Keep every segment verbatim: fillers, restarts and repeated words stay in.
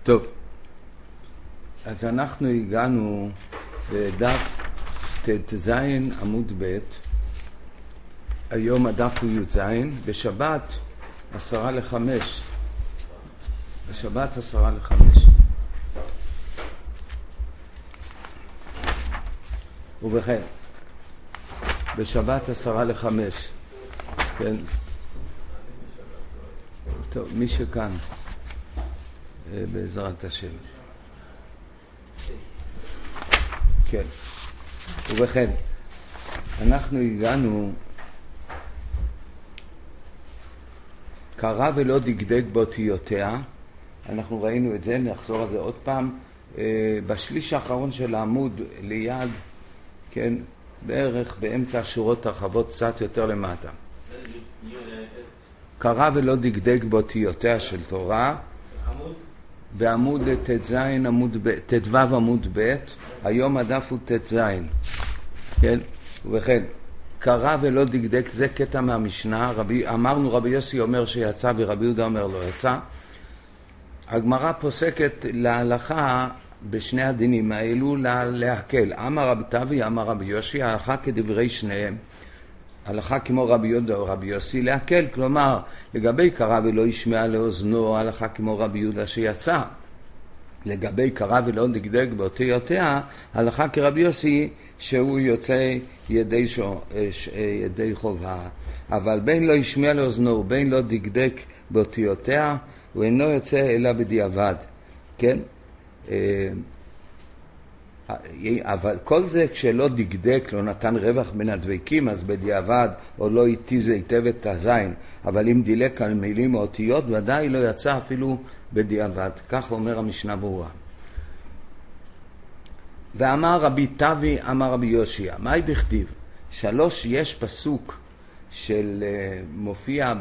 טוב, אז אנחנו הגענו בדף תז עמוד ב', היום הדף הוא י"ז, בשבת עשרה לחמש, בשבת עשרה לחמש. ובכן, בשבת עשרה לחמש, כן, טוב, מי שכאן, בעזרת השם. כן. ובכן, אנחנו הגענו, קרא ולא דקדק באותיותיה, אנחנו ראינו את זה, נחזור על זה עוד פעם, בשליש האחרון של העמוד ליד, כן, בערך באמצע השורות הרחבות קצת יותר למטה. קרא ולא דקדק באותיותיה של תורה, בעמוד תז עמוד ב', תדו עמוד ב', היום הדף הוא תז, כן? ובכן, קרא ולא דקדק, זה קטע מהמשנה, רבי, אמרנו רבי יוסי אומר שיצא ורבי יהודה אומר לא יצא. הגמרא פוסקת להלכה בשני הדינים האלו להקל. אמר רבי תבי, אמר רבי יוסי, ההלכה כדברי שניהם. הלכה כמו רבי יהודה או רבי יוסי להקל, כלומר לגבי קרא ולא ישמע לאוזנו, הלכה כמו רבי יהודה שיצא. לגבי קרא ולא דקדק באותיותיה, הלכה כרבי יוסי שהוא יוצא ידי, שו, ידי חובה. אבל בין לא ישמע לאוזנו ובין לא דקדק באותיותיה, הוא אינו יוצא אלא בדיעבד, כן? אבל כל זה כשלא דקדק, לא נתן רווח בין הדבקים, אז בדיעבד, או לא התיז היטב את הזין, אבל אם דילק על מילים או אותיות, ודאי לא יצא אפילו בדיעבד. כך אומר המשנה ברורה. ואמר רבי תבי, אמר רבי יושיע, מה דכתיב? שלוש, יש פסוק של מופיע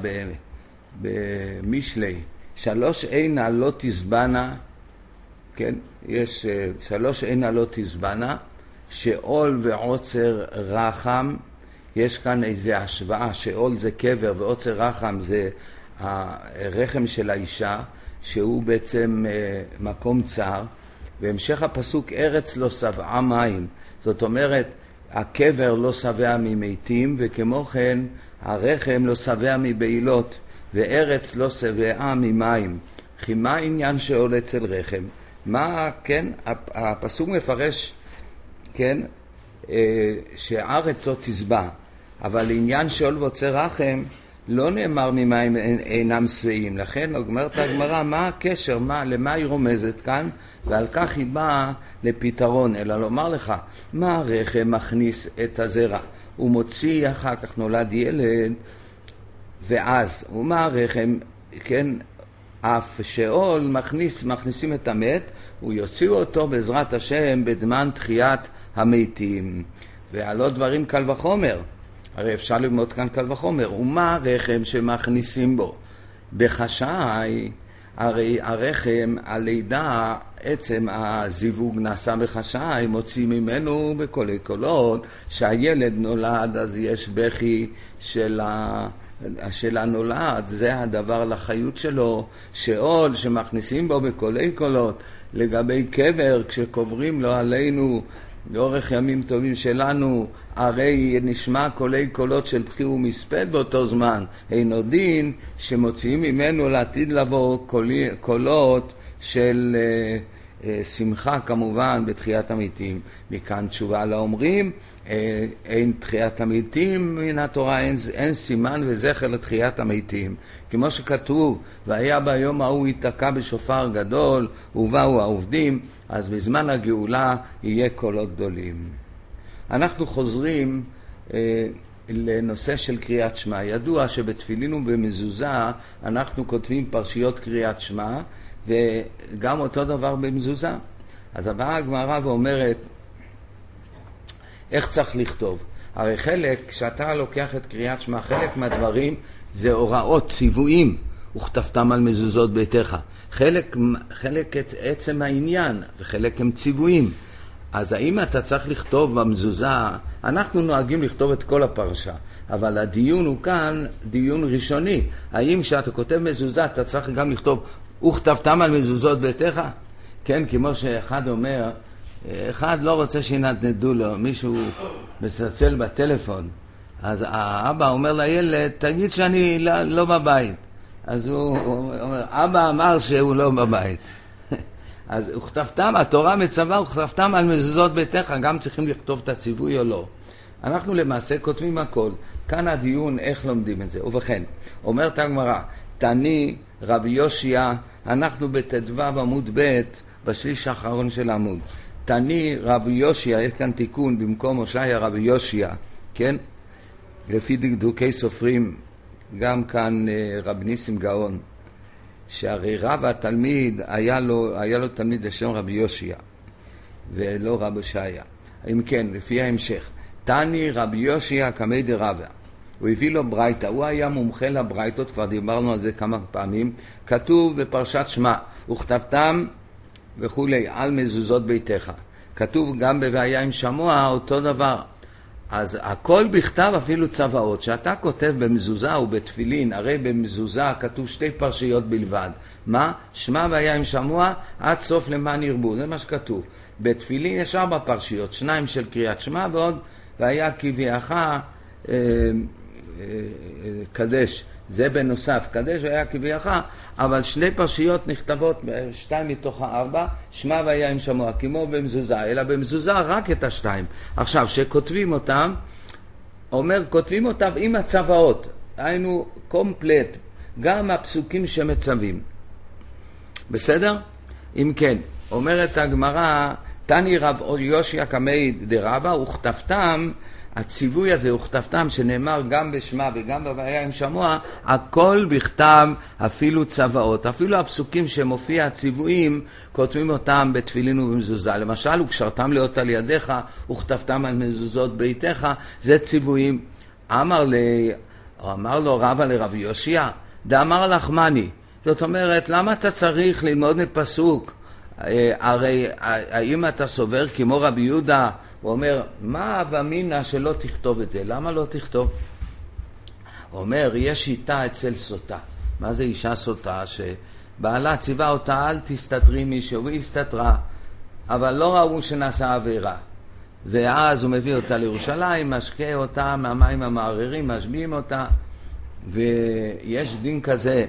במשלי, שלוש אינה לא תזבנה, כן, יש שלוש אינה לא תזבנה, שאול ועוצר רחם, יש כאן איזו השוואה, שאול זה קבר ועוצר רחם זה הרחם של האישה, שהוא בעצם מקום צר, והמשך הפסוק ארץ לא שבעה מים, זאת אומרת הקבר לא שבע ממתים, וכמו כן הרחם לא שבע מבעילות, וארץ לא שבעה ממים. כי מה העניין שאול אצל רחם? מה, כן, הפסוק מפרש, כן, שהארץ לא תשבע, אבל לעניין שאול ועוצר רחם לא נאמר ממים אינם שבעים. לכן אומרת הגמרא, מה הקשר, מה, למה היא רומזת כאן? ועל כך היא באה לפתרון, אלא לומר לך, מה הרחם מכניס את הזרע? הוא מוציא, אחר כך נולד ילד, ואז, ומה הרחם, כן, אף שאול מכניס, מכניסים את המת, הוא יוציאו אותו בעזרת השם בזמן תחיית המתים. ועלו דברים קל וחומר, הרי אפשר ללמוד כאן קל וחומר, ומה הרחם שמכניסים בו? בחשאי, הרי הרחם, הלידה, עצם הזיווג נעשה בחשאי, מוצאים ממנו בקולי קולות, שהילד נולד אז יש בכי של ה... של הנולד, זה הדבר לחיות שלו. שאול שמכניסים בו בקולי קולות, לגבי קבר כשקוברים לו עלינו לאורך ימים טובים שלנו, הרי נשמע קולי קולות של בכי ומספד באותו זמן, אינו דין שמוציאים ממנו לעתיד לבוא קולי, קולות של uh, uh, שמחה כמובן בתחיית המתים. מכאן תשובה לאומרים, אה, אין תחיית המתים מן התורה, אין, אין סימן וזכר לתחיית המתים, כמו שכתוב והיה ביום ההוא ייתקע בשופר גדול ובאו העובדים, אז בזמן הגאולה יהיה קולות גדולים. אנחנו חוזרים אה, לנושא של קריאת שמע. ידוע שבתפילין ובמזוזה אנחנו כותבים פרשיות קריאת שמע, וגם אותו דבר במזוזה. אז הבאה הגמרא ואומרת איך צריך לכתוב. הרי חלק, כשאתה לוקח את קריאת שמע, חלק מהדברים זה הוראות, ציוויים, וכתבתם על מזוזות ביתך. חלק, חלק את עצם העניין, וחלק הם ציוויים. אז האם אתה צריך לכתוב במזוזה, אנחנו נוהגים לכתוב את כל הפרשה, אבל הדיון הוא כאן דיון ראשוני. האם כשאתה כותב מזוזה אתה צריך גם לכתוב וכתבתם על מזוזות ביתך? כן, כמו שאחד אומר, אחד לא רוצה שינדנדו לו, מישהו מצלצל בטלפון, אז האבא אומר לילד, תגיד שאני לא, לא בבית. אז הוא אומר, אבא אמר שהוא לא בבית. אז וכתבתם, התורה מצווה, וכתבתם על מזוזות ביתך, גם צריכים לכתוב את הציווי או לא. אנחנו למעשה כותבים הכל. כאן הדיון איך לומדים את זה. ובכן, אומרת הגמרא, תני רבי יושיע, אנחנו בתדו עמוד ב' בשליש האחרון של העמוד. תני רבי יושיע, יש כאן תיקון במקום הושעיה רבי יושיע, כן? לפי דקדוקי סופרים, גם כאן רבי ניסים גאון, שהרי רב התלמיד היה לו, היה לו תלמיד לשם רבי יושיע, ולא רבי הושעיה. אם כן, לפי ההמשך, תני רבי יושיע קמי דרבה. הוא הביא לו ברייתא, הוא היה מומחה לברייתות, כבר דיברנו על זה כמה פעמים, כתוב בפרשת שמע, וכתבתם וכולי על מזוזות ביתך. כתוב גם בבעיה עם שמוע אותו דבר. אז הכל בכתב, אפילו צוואות. שאתה כותב במזוזה ובתפילין, הרי במזוזה כתוב שתי פרשיות בלבד. מה? שמע והיה עם שמוע עד סוף למען ירבו, זה מה שכתוב. בתפילין יש ארבע פרשיות, שניים של קריאת שמע ועוד והיה קביעך אה, אה, אה, קדש. זה בנוסף, קדש והיה קביעך, אבל שני פרשיות נכתבות, שתיים מתוך הארבע, שמע והיה עם שמוע, כמו במזוזה, אלא במזוזה רק את השתיים. עכשיו, שכותבים אותם, אומר, כותבים אותם עם הצוואות, היינו קומפלט, גם הפסוקים שמצווים. בסדר? אם כן, אומרת הגמרא, תני רב יושיע קמי דרבה, וכתבתם, הציווי הזה וכתבתם שנאמר גם בשמה וגם בבעיה עם שמוע, הכל בכתב, אפילו צוואות, אפילו הפסוקים שמופיע הציוויים, כותבים אותם בתפילין ובמזוזה. למשל, וקשרתם להיות על ידיך, וכתבתם על מזוזות ביתך, זה ציוויים. אמר, לי, אמר לו רבא לרבי יושיע, דאמר לחמני. זאת אומרת, למה אתה צריך ללמוד מפסוק? הרי האם אתה סובר כמו רבי יהודה, הוא אומר, מה אבמינה שלא תכתוב את זה? למה לא תכתוב? הוא אומר, יש שיטה אצל סוטה. מה זה אישה סוטה? שבעלה ציווה אותה, אל תסתתרי מישהו, היא הסתתרה, אבל לא ראו שנעשה עבירה. ואז הוא מביא אותה לירושלים, משקה אותה מהמים המערערים, משביעים אותה, ויש דין כזה,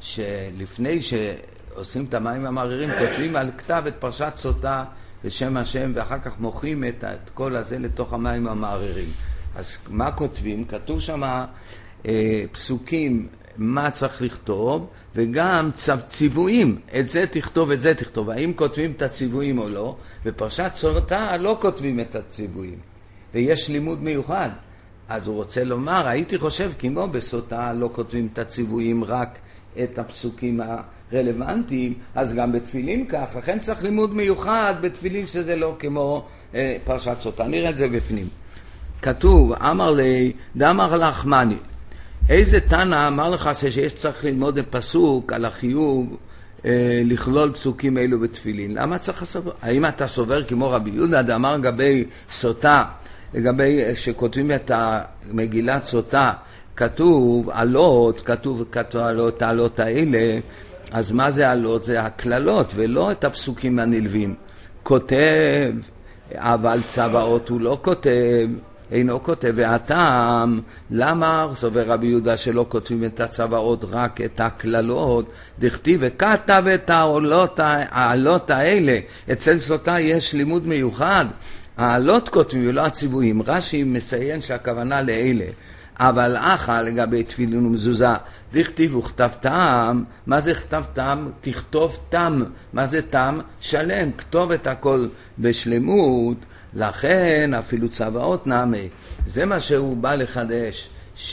שלפני שעושים את המים המערערים, כותבים על כתב את פרשת סוטה, בשם השם, ואחר כך מוכרים את, את כל הזה לתוך המים המערערים. אז מה כותבים? כתוב שם אה, פסוקים, מה צריך לכתוב, וגם צו, ציוויים, את זה תכתוב, את זה תכתוב. האם כותבים את הציוויים או לא? בפרשת סוטה לא כותבים את הציוויים, ויש לימוד מיוחד. אז הוא רוצה לומר, הייתי חושב כמו בסוטה לא כותבים את הציוויים, רק את הפסוקים ה... רלוונטיים, אז גם בתפילין כך, לכן צריך לימוד מיוחד בתפילין שזה לא כמו אה, פרשת סוטה. נראה את זה בפנים. כתוב, אמר לי, דאמר לחמני, איזה תנא אמר לך שיש צריך ללמוד פסוק על החיוב אה, לכלול פסוקים אלו בתפילין? למה צריך לסבר? האם אתה סובר כמו רבי יהודה, דאמר לגבי סוטה, לגבי שכותבים את המגילת סוטה, כתוב עלות, כתוב כתוב עלות, העלות האלה, אז מה זה עלות? זה הכללות ולא את הפסוקים הנלווים. כותב, אבל צוואות הוא לא כותב, אינו כותב. והטעם, למה סובר רבי יהודה שלא כותבים את הצוואות, רק את הכללות? דכתיב וכתב את העלות, העלות האלה. אצל סוטה יש לימוד מיוחד. העלות כותבים ולא הציוויים. רש"י מציין שהכוונה לאלה. אבל אחא לגבי תפילין ומזוזה, דכתיב וכתבתם, מה זה כתבתם? תכתוב תם. מה זה תם? שלם, כתוב את הכל בשלמות, לכן אפילו צוואות נעמי. זה מה שהוא בא לחדש,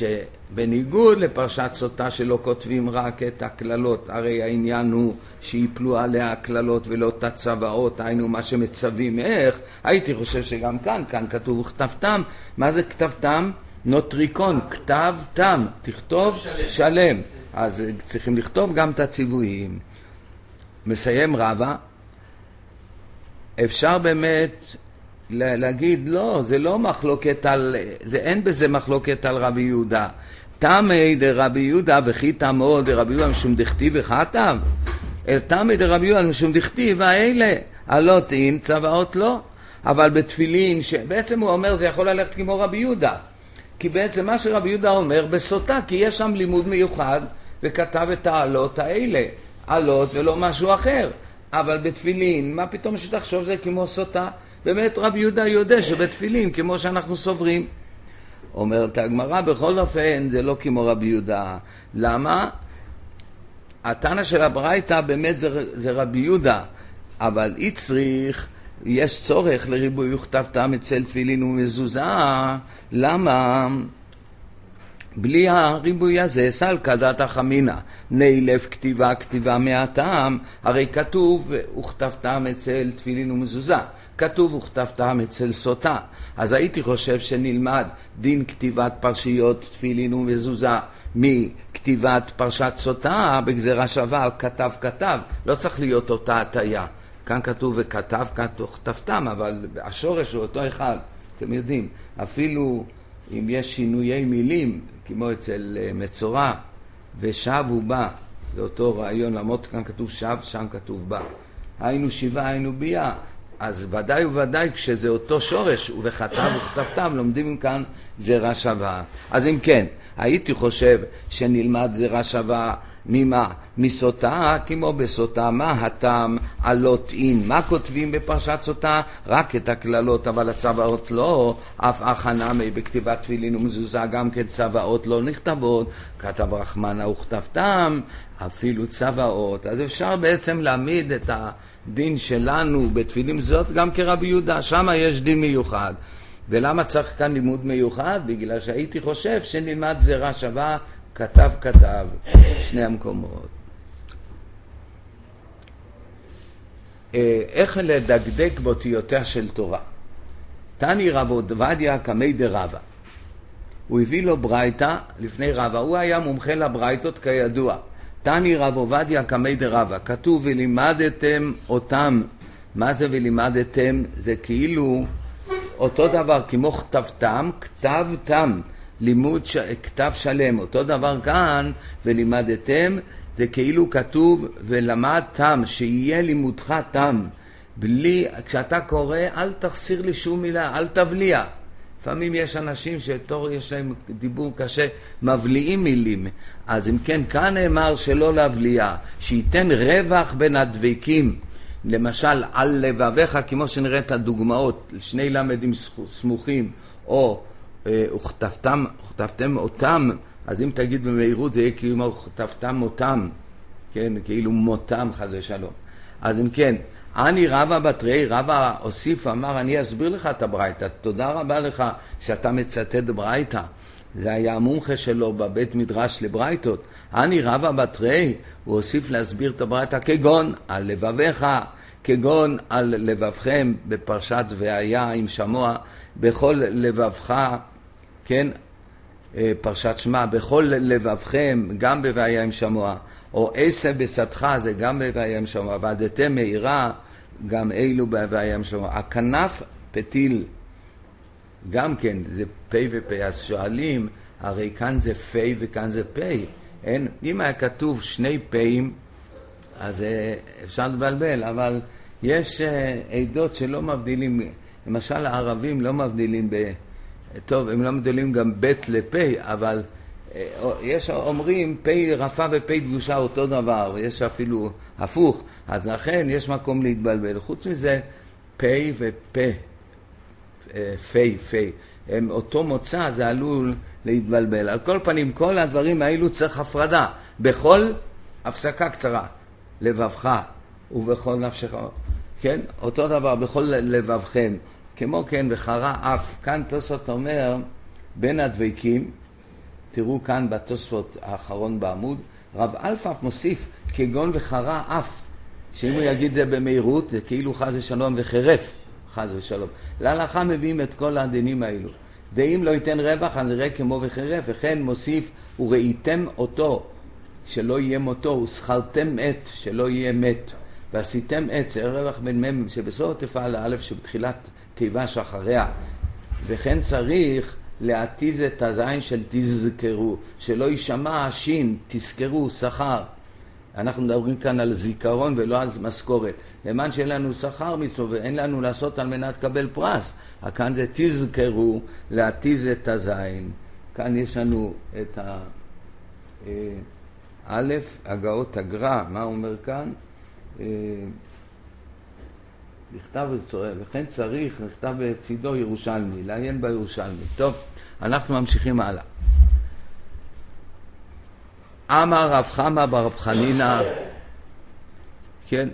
שבניגוד לפרשת סוטה שלא כותבים רק את הכללות, הרי העניין הוא שיפלו עליה הכללות ולא את הצוואות, היינו מה שמצווים איך, הייתי חושב שגם כאן, כאן כתוב וכתבתם. מה זה כתבתם? נוטריקון, כתב תם, תכתוב שלם. שלם. אז צריכים לכתוב גם את הציוויים. מסיים רבא, אפשר באמת להגיד, לא, זה לא מחלוקת על, זה אין בזה מחלוקת על רבי יהודה. תמי דרבי יהודה וכי תמו דרבי יהודה משום דכתיב וכתב. אל תמי דרבי יהודה משום דכתיב האלה, עלות אין צוואות לא. אבל בתפילין, שבעצם הוא אומר זה יכול ללכת כמו רבי יהודה. כי בעצם מה שרבי יהודה אומר בסוטה, כי יש שם לימוד מיוחד, וכתב את העלות האלה, עלות ולא משהו אחר. אבל בתפילין, מה פתאום שתחשוב זה כמו סוטה? באמת רבי יהודה יודע שבתפילין, כמו שאנחנו סוברים. אומרת הגמרא, בכל אופן זה לא כמו רבי יהודה. למה? התנא של הברייתא באמת זה, זה רבי יהודה, אבל אי צריך, יש צורך לריבוי וכתב טעם אצל תפילין ומזוזה. למה? בלי הריבוי הזה, סלקא דעתא חמינא, נילף כתיבה כתיבה מהטעם, הרי כתוב וכתב טעם אצל תפילין ומזוזה, כתוב וכתב טעם אצל סוטה. אז הייתי חושב שנלמד דין כתיבת פרשיות תפילין ומזוזה מכתיבת פרשת סוטה בגזרה שווה, כתב כתב, לא צריך להיות אותה הטיה. כאן כתוב וכתב כתבתם, אבל השורש הוא אותו אחד. אתם יודעים, אפילו אם יש שינויי מילים, כמו אצל מצורע, ושב הוא בא, זה אותו רעיון, למרות כאן כתוב שב, שם כתוב בא. היינו שיבה, היינו ביה. אז ודאי וודאי כשזה אותו שורש, ובכתב וכתבתם, לומדים כאן זרע שווה. אז אם כן, הייתי חושב שנלמד זרע שווה ממה? מסוטה, כמו בסוטה, מה הטעם עלות אין? מה כותבים בפרשת סוטה? רק את הכללות, אבל הצוואות לא. אף הכנמי בכתיבת תפילין ומזוזה, גם כן צוואות לא נכתבות. כתב רחמנה וכתבתם, אפילו צוואות. אז אפשר בעצם להעמיד את הדין שלנו בתפילין זאת גם כרבי יהודה, שם יש דין מיוחד. ולמה צריך כאן לימוד מיוחד? בגלל שהייתי חושב שנלמד זרע שווה, כתב כתב, שני המקומות. איך לדקדק באותיותיה של תורה? תני רב עובדיה קמי דרבה. הוא הביא לו ברייתא לפני רבה, הוא היה מומחה לברייתות כידוע. תני רב עובדיה קמי דרבה, כתוב ולימדתם אותם. מה זה ולימדתם? זה כאילו אותו דבר כמו כתבתם, כתבתם. לימוד ש... כתב שלם, אותו דבר כאן, ולימדתם, זה כאילו כתוב ולמדתם, שיהיה לימודך תם. בלי, כשאתה קורא, אל תחסיר לי שום מילה, אל תבליע. לפעמים יש אנשים שתור יש להם דיבור קשה, מבליעים מילים. אז אם כן, כאן נאמר שלא להבליע, שייתן רווח בין הדבקים. למשל, על לבביך, כמו שנראה את הדוגמאות, שני למדים סמוכים, או וכתבתם, וכתבתם אותם, אז אם תגיד במהירות זה יהיה כאילו וכתבתם אותם, כן, כאילו מותם חזה שלום. אז אם כן, אני רבה בתרי, רבה הוסיף, אמר, אני אסביר לך את הברייתא, תודה רבה לך שאתה מצטט ברייתא. זה היה המומחה שלו בבית מדרש לברייתות. אני רבה בתרי, הוא הוסיף להסביר את הברייתא כגון על לבביך, כגון על לבבכם בפרשת והיה עם שמוע, בכל לבבך, כן, פרשת שמע, בכל לבבכם, גם בוהיה עם שמוע, או עשה בסדך, זה גם בוהיה עם שמוע, ועדתם מהירה, גם אילו בוהיה עם שמוע. הכנף פתיל, גם כן, זה פי ופי, אז שואלים, הרי כאן זה פי וכאן זה פי, אין, אם היה כתוב שני פיים, אז אפשר לבלבל, אבל יש עדות שלא מבדילים, למשל הערבים לא מבדילים ב... טוב, הם לא מבדילים גם בית לפי, אבל יש אומרים פי רפה ופי דגושה אותו דבר, יש אפילו הפוך, אז לכן יש מקום להתבלבל. חוץ מזה, פי ופה, פי, פי, הם אותו מוצא, זה עלול להתבלבל. על כל פנים, כל הדברים האלו צריך הפרדה, בכל הפסקה קצרה, לבבך ובכל נפשך, כן? אותו דבר, בכל לבבכם. כמו כן, וחרה אף, כאן תוספות אומר, בין הדבקים, תראו כאן בתוספות האחרון בעמוד, רב אלפף מוסיף כגון וחרה אף, שאם הוא יגיד זה במהירות, זה כאילו חז ושלום וחרף, חז ושלום. להלכה מביאים את כל הדינים האלו. דאם לא ייתן רווח, אז יראה כמו וחרף, וכן מוסיף, וראיתם אותו, שלא יהיה מותו, ושכרתם עת, שלא יהיה מת, ועשיתם עת, זה רווח בין מם, שבסוף תפעל לאלף שבתחילת תיבה שאחריה, וכן צריך להתיז את הזין של תזכרו, שלא יישמע השין, תזכרו, שכר, אנחנו מדברים כאן על זיכרון ולא על משכורת. למען שאין לנו שכר מצווה ואין לנו לעשות על מנת לקבל פרס. כאן זה תזכרו להתיז את הזין. כאן יש לנו את ה... א', הגאות הגר"א, מה הוא אומר כאן? נכתב וכן צריך, נכתב בצידו ירושלמי, לעיין בירושלמי. טוב, אנחנו ממשיכים הלאה. אמר רב חמא ברב חנינא, כן,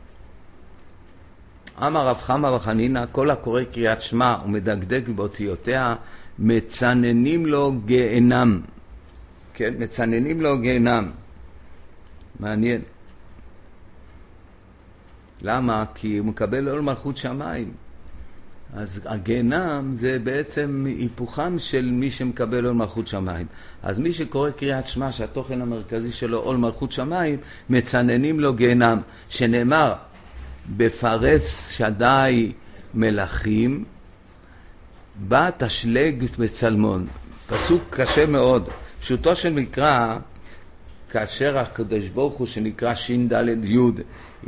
אמר רב חמא ברב חנינא, כל הקורא קריאת שמע ומדקדק באותיותיה, מצננים לו גיהנם. כן, מצננים לו גיהנם. מעניין. למה? כי הוא מקבל עול מלכות שמיים. אז הגיהנם זה בעצם היפוכם של מי שמקבל עול מלכות שמיים. אז מי שקורא קריאת שמע שהתוכן המרכזי שלו עול מלכות שמיים, מצננים לו גיהנם, שנאמר בפרס שדי מלכים בא תשלג בצלמון. פסוק קשה מאוד. פשוטו של מקרא, כאשר הקדוש ברוך הוא שנקרא שין דלת יוד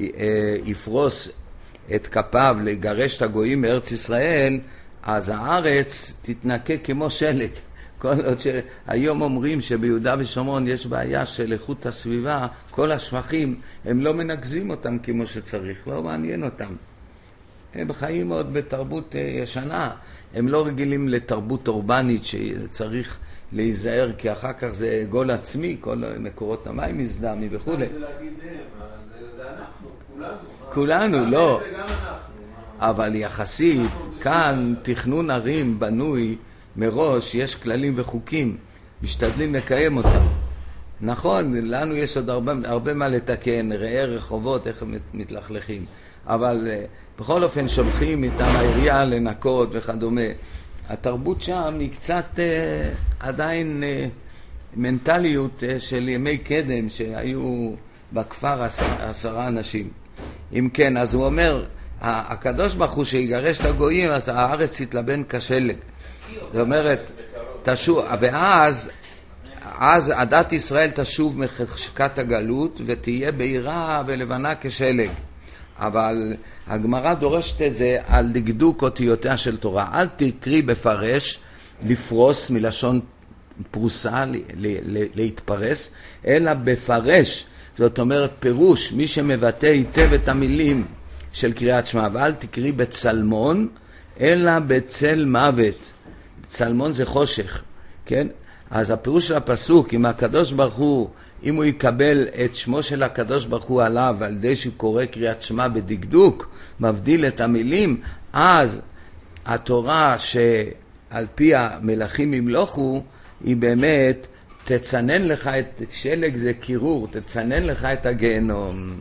יפרוס את כפיו לגרש את הגויים מארץ ישראל, אז הארץ תתנקה כמו שלג. כל עוד שהיום אומרים שביהודה ושומרון יש בעיה של איכות הסביבה, כל השפכים הם לא מנגזים אותם כמו שצריך, לא מעניין אותם. הם חיים עוד בתרבות ישנה, הם לא רגילים לתרבות אורבנית שצריך להיזהר, כי אחר כך זה גול עצמי, כל מקורות המים מזדהמים וכו'. זה להגיד הם, זה אנחנו, כולנו. כולנו, לא. אבל יחסית, כאן תכנון ערים בנוי מראש, יש כללים וחוקים, משתדלים לקיים אותם. נכון, לנו יש עוד הרבה, הרבה מה לתקן, ראה רחובות, איך הם מתלכלכים. אבל בכל אופן שולחים איתם העירייה לנקות וכדומה. התרבות שם היא קצת אה, עדיין אה, מנטליות אה, של ימי קדם שהיו בכפר עשר, עשרה אנשים. אם כן, אז הוא אומר, הקדוש ברוך הוא שיגרש את הגויים, אז הארץ תתלבן כשלג. זאת אומרת, תשוב, ואז אז עדת ישראל תשוב מחשכת הגלות ותהיה בהירה ולבנה כשלג. אבל הגמרא דורשת את זה על דקדוק אותיותיה של תורה. אל תקרי בפרש, לפרוס מלשון פרוסה, להתפרס, אלא בפרש. זאת אומרת פירוש, מי שמבטא היטב את המילים של קריאת שמע. ואל תקרי בצלמון, אלא בצל מוות. צלמון זה חושך, כן? אז הפירוש של הפסוק, אם הקדוש ברוך הוא, אם הוא יקבל את שמו של הקדוש ברוך הוא עליו, על ידי שהוא קורא קריאת שמע בדקדוק, מבדיל את המילים, אז התורה שעל פי המלכים ימלוכו, היא באמת תצנן לך את שלג, זה קירור, תצנן לך את הגיהנום.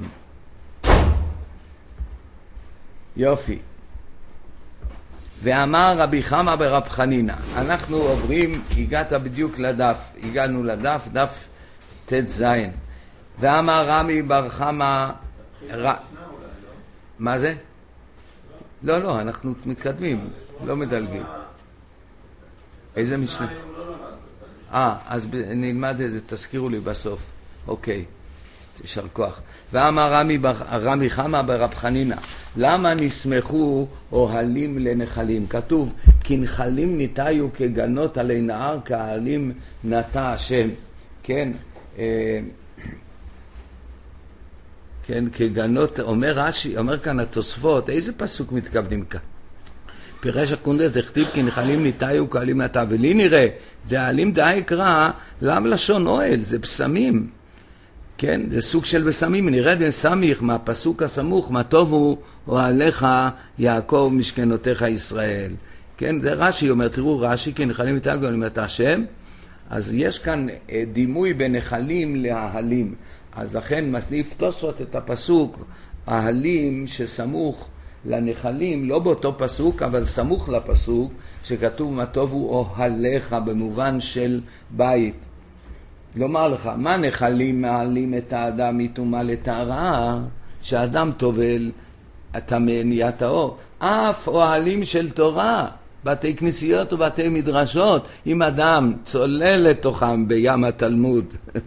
יופי. ואמר רבי חמא ברב חנינא, אנחנו עוברים, הגעת בדיוק לדף, הגענו לדף, דף ת' זין. ואמר רמי בר חמא, ר... מה זה? לא, לא, אנחנו מתקדמים, לא מדלגים. איזה משנה? אה, אז נלמד את זה, תזכירו לי בסוף. אוקיי, ישר כוח. ואמר רמי, רמי חמא ברב חנינא, למה נסמכו אוהלים לנחלים? כתוב, כי נחלים ניתאיו כגנות עלי נהר, כאהלים נטע השם. כן, אה, כן, כגנות, אומר רש"י, אומר כאן התוספות, איזה פסוק מתכוונים כאן? פירש הקונדס הכתיב כי נחלים ניתאיו כאהלים נטע, ולי נראה, דאהלים דאי קרא, למה לשון אוהל? זה בשמים. כן, זה סוג של בשמים, נרד וסמיך מהפסוק הסמוך, מה טוב הוא אוהליך יעקב משכנותיך ישראל. כן, זה רש"י אומר, תראו רש"י, כי נחלים ניתאיו כאהלים נטע השם, אז יש כאן דימוי בין נחלים לאהלים. אז לכן מסניף תוספות את הפסוק, אהלים שסמוך לנחלים, לא באותו פסוק, אבל סמוך לפסוק, שכתוב מה טוב הוא אוהליך במובן של בית. לומר לך, מה נחלים מעלים את האדם מטומאה לטהרה? שהאדם טובל הטמא נהיה טהור. אף אוהלים של תורה, בתי כנסיות ובתי מדרשות, אם אדם צולל לתוכם בים התלמוד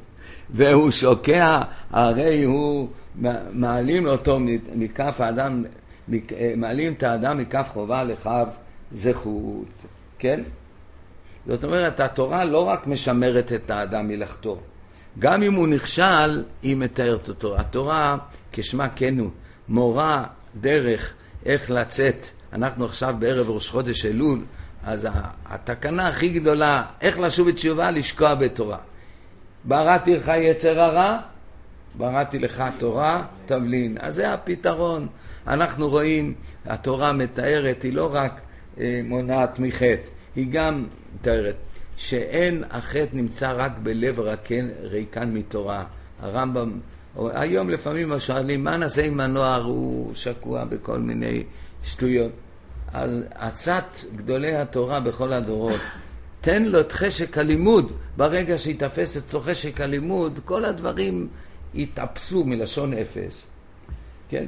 והוא שוקע, הרי הוא מעלים אותו מכף האדם, מעלים את האדם מכף חובה לכף זכות, כן? זאת אומרת, התורה לא רק משמרת את האדם מלאכתו, גם אם הוא נכשל, היא מתארת אותו. התורה, כשמה כן הוא, מורה דרך איך לצאת. אנחנו עכשיו בערב ראש חודש אלול, אז התקנה הכי גדולה, איך לשוב בתשובה, לשקוע בתורה. בראתי לך יצר הרע, בראתי לך תורה, תבלין. אז זה הפתרון. אנחנו רואים, התורה מתארת, היא לא רק אה, מונעת מחטא, היא גם מתארת שאין החטא נמצא רק בלב רקן, ריקן מתורה. הרמב"ם, היום לפעמים שואלים, מה נעשה עם הנוער? הוא שקוע בכל מיני שטויות. אז עצת גדולי התורה בכל הדורות, תן לו את חשק הלימוד. ברגע שיתפס את חשק הלימוד, כל הדברים יתאפסו מלשון אפס. כן?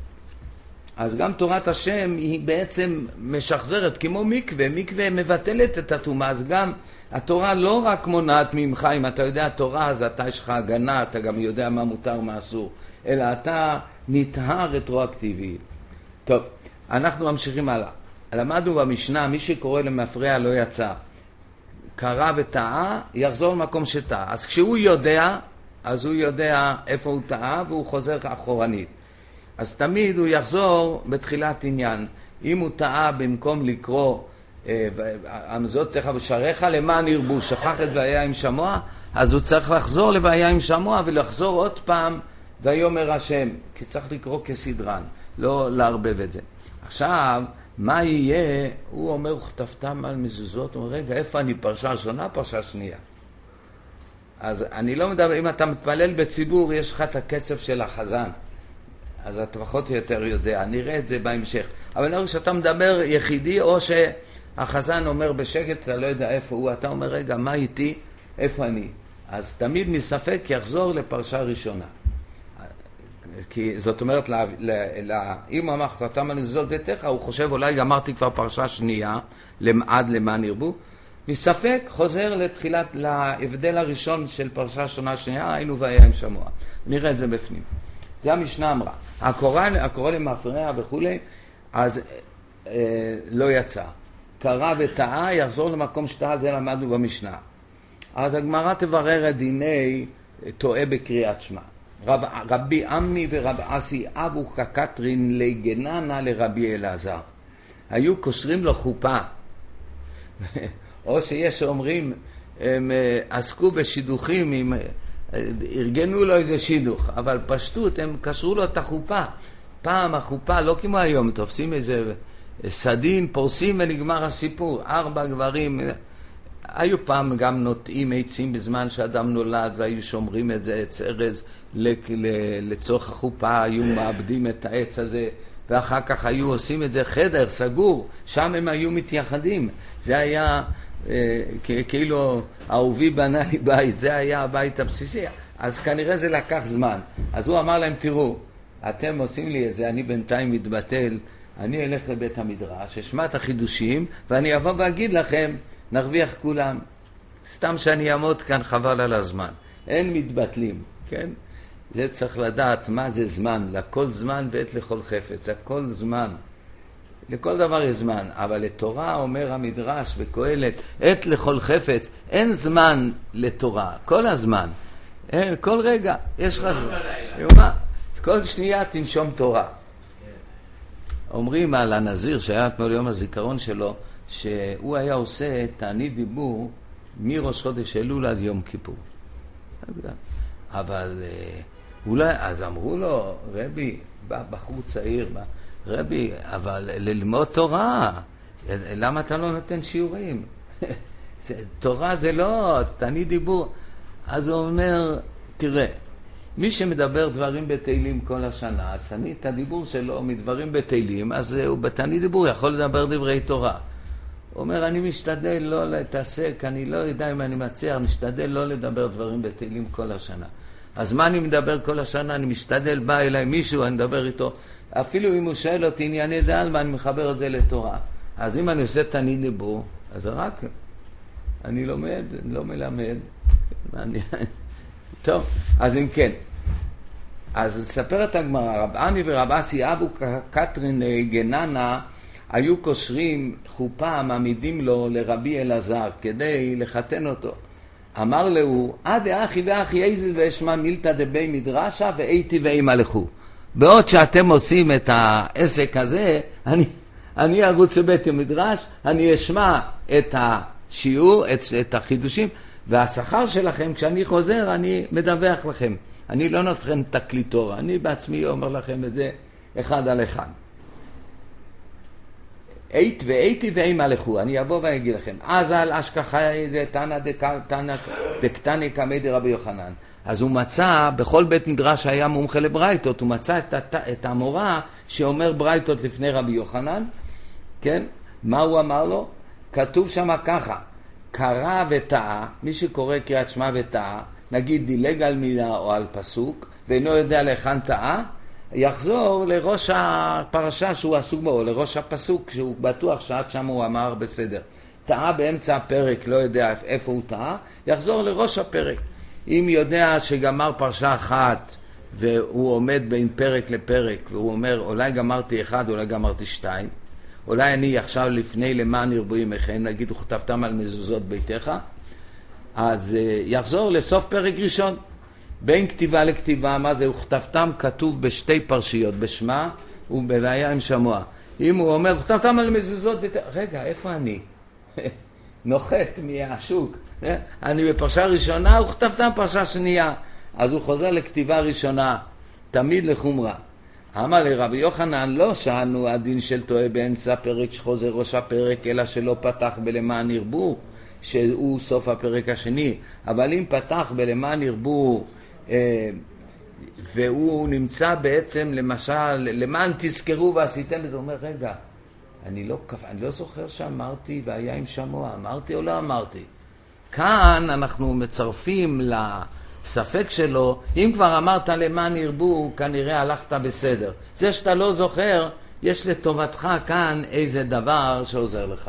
אז גם תורת השם היא בעצם משחזרת, כמו מקווה, מקווה מבטלת את התאומה, אז גם התורה לא רק מונעת ממך, אם אתה יודע תורה, אז אתה יש לך הגנה, אתה גם יודע מה מותר, מה אסור, אלא אתה נטהר רטרואקטיבי. טוב, אנחנו ממשיכים הלאה. למדנו במשנה, מי שקורא למפרע לא יצא, קרא וטעה, יחזור למקום שטעה. אז כשהוא יודע, אז הוא יודע איפה הוא טעה, והוא חוזר אחורנית. אז תמיד הוא יחזור בתחילת עניין. אם הוא טעה במקום לקרוא עמזות תך בשעריך למען ירבו, שכח את והיה עם שמוע, אז הוא צריך לחזור לוהיה עם שמוע ולחזור עוד פעם ויאמר השם, כי צריך לקרוא כסדרן, לא לערבב את זה. עכשיו, מה יהיה? הוא אומר, וכתבתם על מזוזות, הוא אומר, רגע, איפה אני? פרשה ראשונה, פרשה שנייה. אז אני לא מדבר, אם אתה מתפלל בציבור, יש לך את הקצב של החזן. אז אתה פחות או יותר יודע, נראה את זה בהמשך. אבל נראה שאתה מדבר יחידי, או שהחזן אומר בשקט, אתה לא יודע איפה הוא, אתה אומר, רגע, מה איתי? איפה אני? אז תמיד מספק יחזור לפרשה ראשונה. כי זאת אומרת, לה, לה, לה, אם אמר חתם על מזוזות ביתך, הוא חושב, אולי אמרתי כבר פרשה שנייה, עד למען ירבו. מספק חוזר לתחילת, להבדל הראשון של פרשה שונה שנייה, היינו והיה עם שמוע. נראה את זה בפנים. זה המשנה אמרה. הקורא, הקורא למפרע וכולי, אז אה, לא יצא. קרא וטעה, יחזור למקום שטעה, זה למדנו במשנה. אז הגמרא תברר את דיני טועה בקריאת שמע. רב, רבי עמי ורב אסי אבו כקטרין לגננה לרבי אלעזר. היו קושרים לו חופה. או שיש אומרים, הם עסקו בשידוכים, עם, ארגנו לו איזה שידוך, אבל פשטות, הם קשרו לו את החופה. פעם החופה, לא כמו היום, תופסים איזה סדין, פורסים ונגמר הסיפור. ארבע גברים, היו פעם גם נוטעים עצים בזמן שאדם נולד, והיו שומרים את זה, עץ ארז, לצורך החופה, היו מאבדים את העץ הזה, ואחר כך היו עושים את זה חדר סגור, שם הם היו מתייחדים. זה היה אה, כאילו אהובי בנה לי בית, זה היה הבית הבסיסי. אז כנראה זה לקח זמן. אז הוא אמר להם, תראו, אתם עושים לי את זה, אני בינתיים מתבטל, אני אלך לבית המדרש, אשמע את החידושים, ואני אבוא ואגיד לכם, נרוויח כולם. סתם שאני אעמוד כאן חבל על הזמן. אין מתבטלים, כן? זה צריך לדעת מה זה זמן, לכל זמן ועת לכל חפץ, הכל זמן. לכל דבר יש זמן, אבל לתורה אומר המדרש בקהלת, עת לכל חפץ, אין זמן לתורה, כל הזמן. אין, כל רגע, יש לך זמן. יומה, כל שנייה תנשום תורה. אומרים על הנזיר שהיה אתמול יום הזיכרון שלו, שהוא היה עושה תענית דיבור מראש חודש אלול עד יום כיפור. אבל אולי, אז אמרו לו, רבי, בא בחור צעיר, בא, רבי, אבל ללמוד תורה, למה אתה לא נותן שיעורים? תורה זה לא, תענית דיבור. אז הוא אומר, תראה, מי שמדבר דברים בתהילים כל השנה, אז אני את הדיבור שלו מדברים בתהילים, אז הוא בתענית דיבור יכול לדבר דברי תורה. הוא אומר, אני משתדל לא להתעסק, אני לא יודע אם אני מצליח, משתדל לא לדבר דברים בתהילים כל השנה. אז מה אני מדבר כל השנה? אני משתדל, בא אליי מישהו, אני מדבר איתו. אפילו אם הוא שואל אותי ענייני דעלמא, אני מחבר את זה לתורה. אז אם אני עושה תענית דיבור, אז רק אני לומד, אני לא מלמד. אני, טוב, אז אם כן, אז ספר את הגמרא, רב עמי ורב אסי אבו קטרין גננה היו קושרים חופה, מעמידים לו לרבי אלעזר כדי לחתן אותו. אמר לו, עד אחי ואחי איזל ואשמע מילתא דבי מדרשה ואיתי ואימא לכו. בעוד שאתם עושים את העסק הזה, אני, אני ארוץ לבית המדרש, אני אשמע את השיעור, את, את החידושים, והשכר שלכם, כשאני חוזר, אני מדווח לכם. אני לא נותן תקליטור, אני בעצמי אומר לכם את זה אחד על אחד. אית ואיתי ואימא לכו, אני אבוא ואני אגיד לכם. אז על אשכחי דתנא דקטני קמי דרבי יוחנן. אז הוא מצא, בכל בית מדרש היה מומחה לברייתות, הוא מצא את, את המורה שאומר ברייתות לפני רבי יוחנן, כן? מה הוא אמר לו? כתוב שם ככה, קרא וטעה, מי שקורא קריאת שמע וטעה, נגיד דילג על מילה או על פסוק, ואינו יודע להיכן טעה, יחזור לראש הפרשה שהוא עסוק בו, או לראש הפסוק שהוא בטוח שעד שם הוא אמר בסדר. טעה באמצע הפרק, לא יודע איפה הוא טעה, יחזור לראש הפרק. אם יודע שגמר פרשה אחת והוא עומד בין פרק לפרק והוא אומר אולי גמרתי אחד, אולי גמרתי שתיים, אולי אני עכשיו לפני למען ירבו ימיכם, נגיד וכתבתם על מזוזות ביתך, אז יחזור לסוף פרק ראשון. בין כתיבה לכתיבה, מה זה? וכתבתם כתוב בשתי פרשיות, בשמה ובבעיה עם שמוע. אם הוא אומר וכתבתם על מזוזות ביתך, רגע, איפה אני? נוחת מהשוק. אני בפרשה ראשונה וכתבתם פרשה שנייה. אז הוא חוזר לכתיבה ראשונה, תמיד לחומרה. אמר לרבי יוחנן, לא שענו הדין של טועה באמצע פרק שחוזר ראש הפרק, אלא שלא פתח בלמען ירבו, שהוא סוף הפרק השני. אבל אם פתח בלמען ירבו, אה, והוא נמצא בעצם למשל, למען תזכרו ועשיתם, וזה אומר, רגע, אני לא, אני לא זוכר שאמרתי והיה עם שמוע, אמרתי או לא אמרתי. כאן אנחנו מצרפים לספק שלו, אם כבר אמרת למען ירבו, כנראה הלכת בסדר. זה שאתה לא זוכר, יש לטובתך כאן איזה דבר שעוזר לך.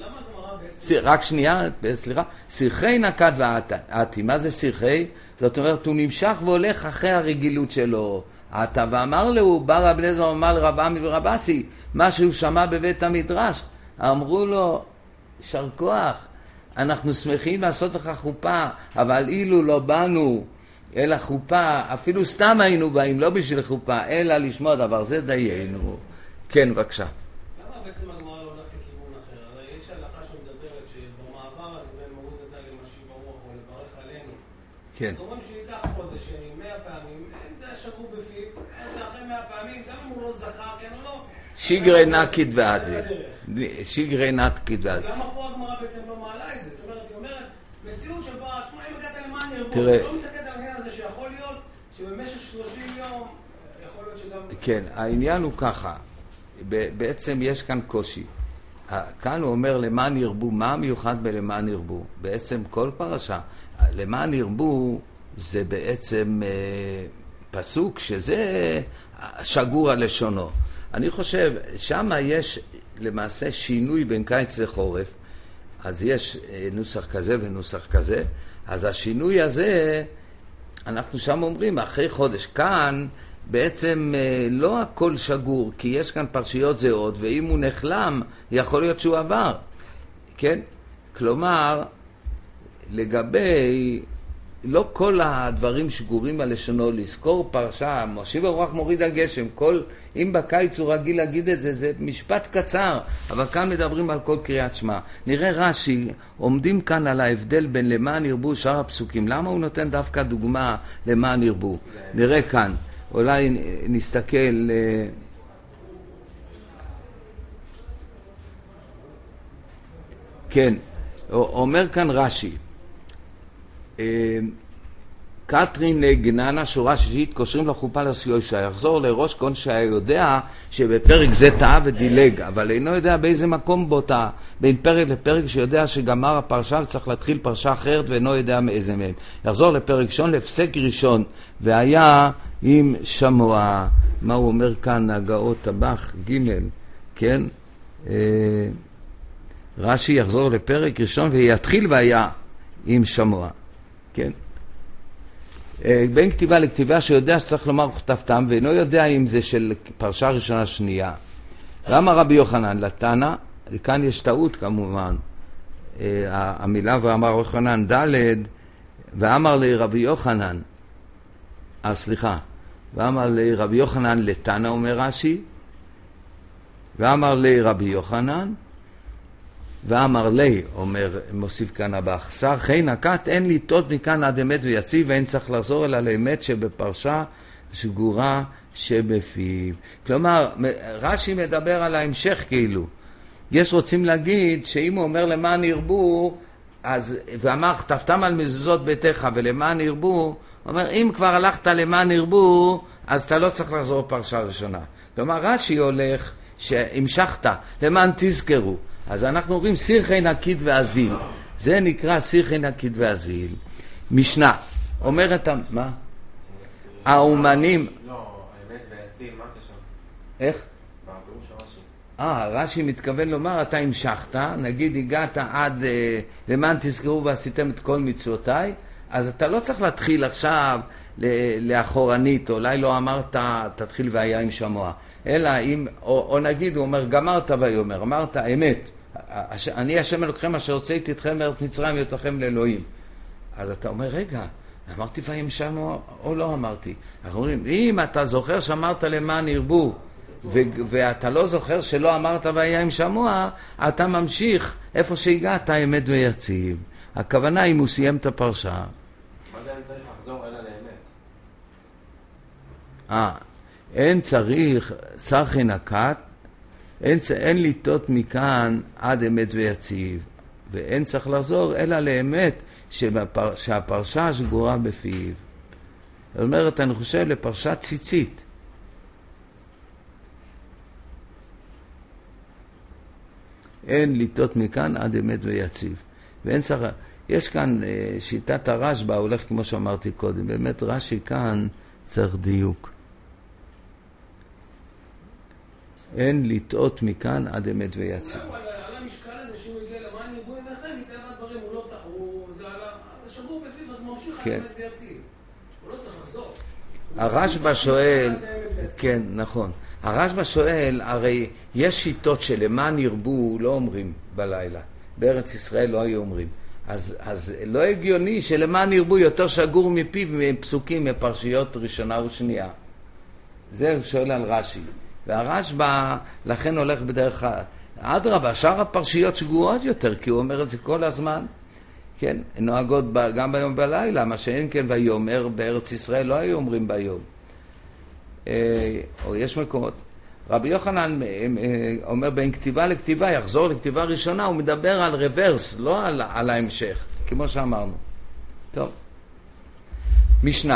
רק שנייה, סליחה, שיחי נקד ועתי. מה זה שיחי? זאת אומרת, הוא נמשך והולך אחרי הרגילות שלו. עתה ואמר לו, בא רב אליעזר ואמר לרב עמי ורב אסי, מה שהוא שמע בבית המדרש. אמרו לו, יישר כוח, אנחנו שמחים לעשות לך חופה, אבל אילו לא באנו אל החופה, אפילו סתם היינו באים, לא בשביל חופה, אלא לשמוע דבר, זה דיינו. כן, בבקשה. למה בעצם הגמרא לא הולכת לכיוון אחר? הרי יש הלכה שמדברת שבמעבר הזה בין מוריד נתן למשיב הרוח או לברך עלינו. כן. זאת אומרת שייקח חודש, מאה פעמים, אם זה שגור בפיו, אז אחרי מאה פעמים, גם אם הוא לא זכר, כן או לא? שיגרי נקית ועתי. שיגרי נקית ועתי. אז למה פה הגמרא בעצם לא מעלה את זה? זאת אומרת, היא אומרת, מציאות שבה, תשמע, אם הגעת למען ירבו, לא מתעקד על העניין הזה שיכול להיות שבמשך שלושים יום, יכול להיות שגם... כן, העניין הוא ככה. בעצם יש כאן קושי. כאן הוא אומר למען ירבו, מה מיוחד בלמען ירבו? בעצם כל פרשה, למען ירבו זה בעצם אה, פסוק שזה שגור על לשונו. אני חושב, שם יש למעשה שינוי בין קיץ לחורף, אז יש נוסח כזה ונוסח כזה, אז השינוי הזה, אנחנו שם אומרים אחרי חודש, כאן בעצם לא הכל שגור, כי יש כאן פרשיות זהות, ואם הוא נחלם, יכול להיות שהוא עבר, כן? כלומר, לגבי, לא כל הדברים שגורים על לשונו, לזכור פרשה, משיב הרוח מוריד הגשם, כל, אם בקיץ הוא רגיל להגיד את זה, זה משפט קצר, אבל כאן מדברים על כל קריאת שמע. נראה רש"י, עומדים כאן על ההבדל בין למען ירבו שאר הפסוקים, למה הוא נותן דווקא דוגמה למען ירבו? נראה כאן, אולי נסתכל... כן, אומר כאן רש"י, קטרין גננה שורה שישית קושרים לחופה לסיושה, יחזור לראש כהן שהיה יודע שבפרק זה טעה ודילג, אבל אינו יודע באיזה מקום בו טעה, בין פרק לפרק שיודע שגמר הפרשה וצריך להתחיל פרשה אחרת ואינו יודע מאיזה מהם. יחזור לפרק ראשון לפסק ראשון והיה עם שמוע. מה הוא אומר כאן הגאות טבח ג' כן? רש"י יחזור לפרק ראשון ויתחיל והיה עם שמוע, כן? בין כתיבה לכתיבה שיודע שצריך לומר וכתבתם, ואינו יודע אם זה של פרשה ראשונה שנייה. ואמר רבי יוחנן לתנא, וכאן יש טעות כמובן, המילה ואמר רבי יוחנן ד' ואמר לי רבי יוחנן, אה סליחה, ואמר לי רבי יוחנן לתנא אומר רש"י, ואמר לי רבי יוחנן, ואמר לי, אומר, מוסיף כאן הבח, שר חי נקט, אין ליטות מכאן עד אמת ויציב, ואין צריך לחזור אלא לאמת שבפרשה שגורה שבפיו. כלומר, רש"י מדבר על ההמשך כאילו. יש רוצים להגיד שאם הוא אומר למען ירבו, אז, ואמר, כתבתם על מזוזות ביתך ולמען ירבו, אומר, אם כבר הלכת למען ירבו, אז אתה לא צריך לחזור פרשה ראשונה. כלומר, רש"י הולך שהמשכת, למען תזכרו. אז אנחנו אומרים סירחי נקית ואזיל. זה נקרא סירחי נקית ואזיל. משנה, אומרת, מה? האומנים... לא, האמת ויציל, מה קשר? איך? בפירוש הרש"י. אה, רש"י מתכוון לומר, אתה המשכת, נגיד הגעת עד אה, למען תזכרו ועשיתם את כל מצוותיי, אז אתה לא צריך להתחיל עכשיו לאחורנית, אולי לא אמרת, תתחיל והיה עם שמוע. אלא אם, או, או נגיד, הוא אומר, גמרת ויאמר, אמרת, אמת, אני השם אלוהיכם אשר הוצאתי אתכם מארץ מצרים להיות לכם לאלוהים. אז אתה אומר, רגע, אמרתי וים שמוע או לא אמרתי? אנחנו אומרים, אם אתה זוכר שאמרת למען ירבו, ו- ואתה לא זוכר שלא אמרת וים שמוע, אתה ממשיך איפה שהגעת, אמת ויציב. הכוונה אם הוא סיים את הפרשה. מה זה אני צריך לחזור אלא לאמת? אה, אין צריך, סרחי נקט, אין, אין ליטות מכאן עד אמת ויציב, ואין צריך לחזור אלא לאמת שבפר, שהפרשה שגורה בפיו. זאת אומרת, אני חושב לפרשה ציצית. אין ליטות מכאן עד אמת ויציב. ואין צריך, יש כאן שיטת הרשב"א, הולך כמו שאמרתי קודם, באמת רש"י כאן צריך דיוק. אין לטעות מכאן עד אמת ויציב. על המשקל הזה שהוא הגיע למען ירבו ימיכם, מטבע הדברים הוא לא טעו, זה שגור בפיו, אז הוא ממשיך עד אמת ויציב. הוא לא צריך לחזור. הרשב"א שואל, כן, נכון. הרשב"א שואל, הרי יש שיטות שלמען ירבו לא אומרים בלילה. בארץ ישראל לא היו אומרים. אז, אז לא הגיוני שלמען ירבו יותר שגור מפיו מפסוקים, מפרשיות ראשונה ושנייה. זה הוא שואל על רש"י. והרשב"א לכן הולך בדרך אדרבה, שאר הפרשיות שגורות יותר, כי הוא אומר את זה כל הזמן. כן, נוהגות גם ביום בלילה, מה שאין כן ויאמר בארץ ישראל לא היו אומרים ביום. או יש מקומות. רבי יוחנן אומר בין כתיבה לכתיבה, יחזור לכתיבה ראשונה, הוא מדבר על רוורס, לא על, על ההמשך, כמו שאמרנו. טוב. משנה.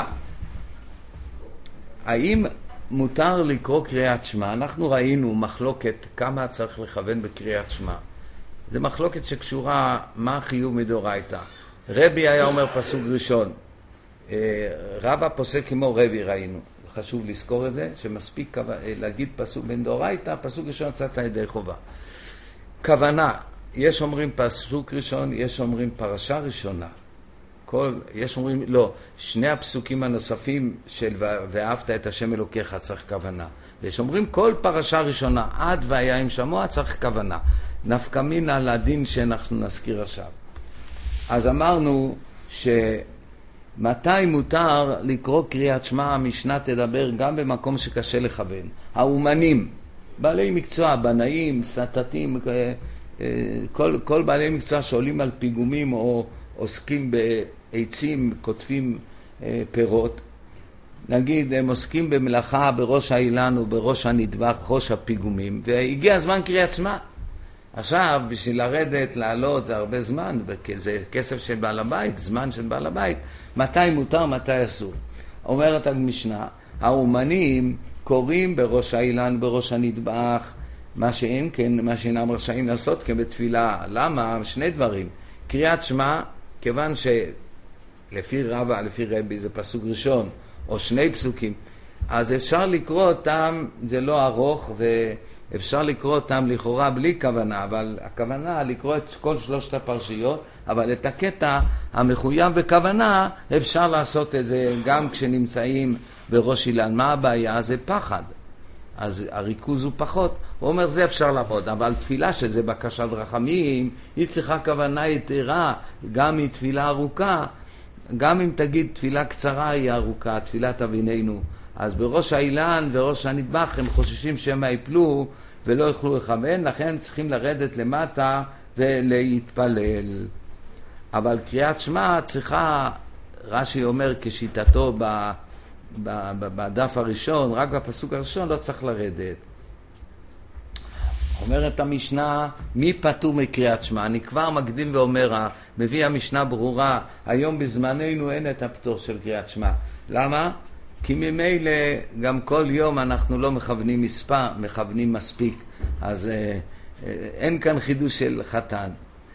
האם מותר לקרוא קריאת שמע? אנחנו ראינו מחלוקת כמה צריך לכוון בקריאת שמע. זה מחלוקת שקשורה מה חיוב מדאורייתא. רבי היה אומר פסוק ראשון. רבא פוסק כמו רבי ראינו. חשוב לזכור את זה, שמספיק להגיד פסוק בין דאורייתא, פסוק ראשון יצאת ידי חובה. כוונה, יש אומרים פסוק ראשון, יש אומרים פרשה ראשונה. כל, יש אומרים, לא, שני הפסוקים הנוספים של ואהבת את השם אלוקיך צריך כוונה. ויש אומרים כל פרשה ראשונה, עד והיה עם שמוע צריך כוונה. נפקא מינה לדין שאנחנו נזכיר עכשיו. אז אמרנו שמתי מותר לקרוא קריאת שמע, המשנה תדבר גם במקום שקשה לכוון. האומנים, בעלי מקצוע, בנאים, סטטים, כל, כל בעלי מקצוע שעולים על פיגומים או עוסקים בעצים, כותבים אה, פירות. נגיד, הם עוסקים במלאכה בראש האילן ובראש הנדבך, ראש הפיגומים, והגיע הזמן קריאת שמע. עכשיו, בשביל לרדת, לעלות, זה הרבה זמן, זה כסף של בעל הבית, זמן של בעל הבית. מתי מותר, מתי אסור? אומרת המשנה, האומנים קוראים בראש האילן, בראש הנדבך, מה שאין כן, מה שאינם רשאים לעשות כבתפילה. למה? שני דברים. קריאת שמע, כיוון שלפי רבא, לפי רבי, זה פסוק ראשון, או שני פסוקים, אז אפשר לקרוא אותם, זה לא ארוך, אפשר לקרוא אותם לכאורה בלי כוונה, אבל הכוונה לקרוא את כל שלושת הפרשיות, אבל את הקטע המחויב בכוונה אפשר לעשות את זה גם כשנמצאים בראש אילן. מה הבעיה? זה פחד. אז הריכוז הוא פחות. הוא אומר זה אפשר לעבוד, אבל תפילה שזה בקשת רחמים, היא צריכה כוונה יתרה, גם היא תפילה ארוכה, גם אם תגיד תפילה קצרה היא ארוכה, תפילת אבינינו. אז בראש האילן וראש הנדבך הם חוששים שהם יפלו ולא יוכלו לכוון, לכן צריכים לרדת למטה ולהתפלל. אבל קריאת שמע צריכה, רש"י אומר כשיטתו ב, ב, ב, בדף הראשון, רק בפסוק הראשון לא צריך לרדת. אומרת המשנה, מי פטור מקריאת שמע? אני כבר מקדים ואומר, מביא המשנה ברורה, היום בזמננו אין את הפטור של קריאת שמע. למה? כי ממילא גם כל יום אנחנו לא מכוונים מספר, מכוונים מספיק, אז אה, אה, אין כאן חידוש של חתן.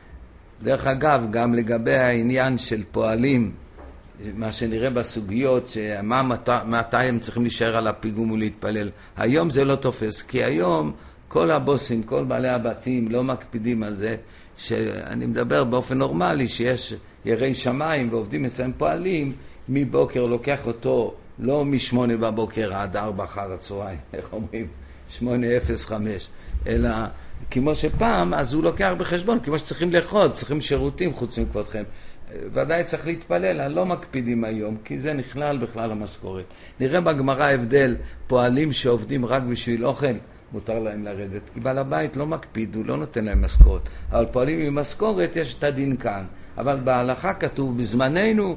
דרך אגב, גם לגבי העניין של פועלים, מה שנראה בסוגיות, שמה, מתי, מתי הם צריכים להישאר על הפיגום ולהתפלל. היום זה לא תופס, כי היום כל הבוסים, כל בעלי הבתים לא מקפידים על זה, שאני מדבר באופן נורמלי, שיש ירי שמיים ועובדים מסיים פועלים, מבוקר לוקח אותו לא משמונה בבוקר עד ארבע אחר הצהריים, איך אומרים? שמונה אפס חמש, אלא כמו שפעם, אז הוא לוקח בחשבון, כמו שצריכים לאכול, צריכים שירותים חוץ מכבודכם. ודאי צריך להתפלל, לא מקפידים היום, כי זה נכלל בכלל המשכורת. נראה בגמרא הבדל, פועלים שעובדים רק בשביל אוכל, מותר להם לרדת, כי בעל הבית לא מקפיד, הוא לא נותן להם משכורת. אבל פועלים עם משכורת, יש את הדין כאן. אבל בהלכה כתוב, בזמננו,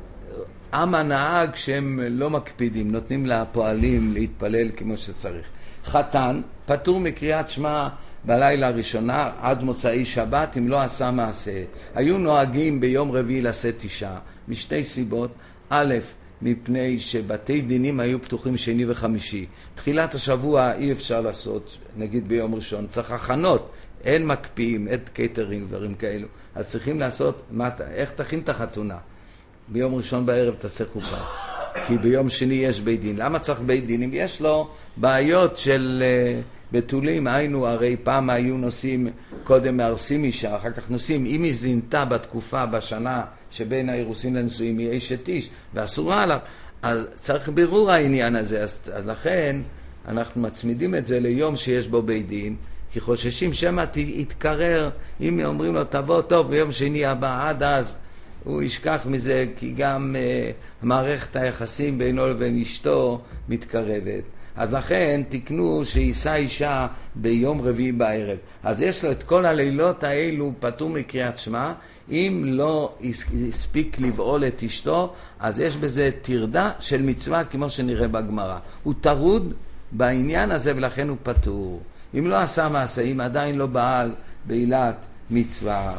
עם הנהג שהם לא מקפידים, נותנים לפועלים להתפלל כמו שצריך. חתן, פטור מקריאת שמע בלילה הראשונה עד מוצאי שבת, אם לא עשה מעשה. היו נוהגים ביום רביעי לשאת אישה, משתי סיבות. א', מפני שבתי דינים היו פתוחים שני וחמישי. תחילת השבוע אי אפשר לעשות, נגיד ביום ראשון, צריך הכנות, אין מקפיאים, אין קייטרינג, דברים כאלו. אז צריכים לעשות, מה, איך תכין את החתונה? ביום ראשון בערב תעשה חופה, כי ביום שני יש בית דין. למה צריך בית דין? אם יש לו בעיות של uh, בתולים, היינו, הרי פעם היו נוסעים, קודם מארסים אישה, אחר כך נוסעים, אם היא זינתה בתקופה, בשנה שבין האירוסין לנשואים, היא אשת איש, ואסורה עליו, אז צריך בירור העניין הזה. אז, אז לכן אנחנו מצמידים את זה ליום שיש בו בית דין, כי חוששים שמה יתקרר, אם אומרים לו תבוא טוב ביום שני הבא, עד אז הוא ישכח מזה, כי גם uh, מערכת היחסים בינו לבין אשתו מתקרבת. אז לכן תקנו שישא אישה ביום רביעי בערב. אז יש לו את כל הלילות האלו פטור מקריאת שמע. אם לא הספיק לבעול את אשתו, אז יש בזה תרדה של מצווה כמו שנראה בגמרא. הוא תרוד בעניין הזה ולכן הוא פטור. אם לא עשה מעשה, אם עדיין לא בעל בעילת מצווה.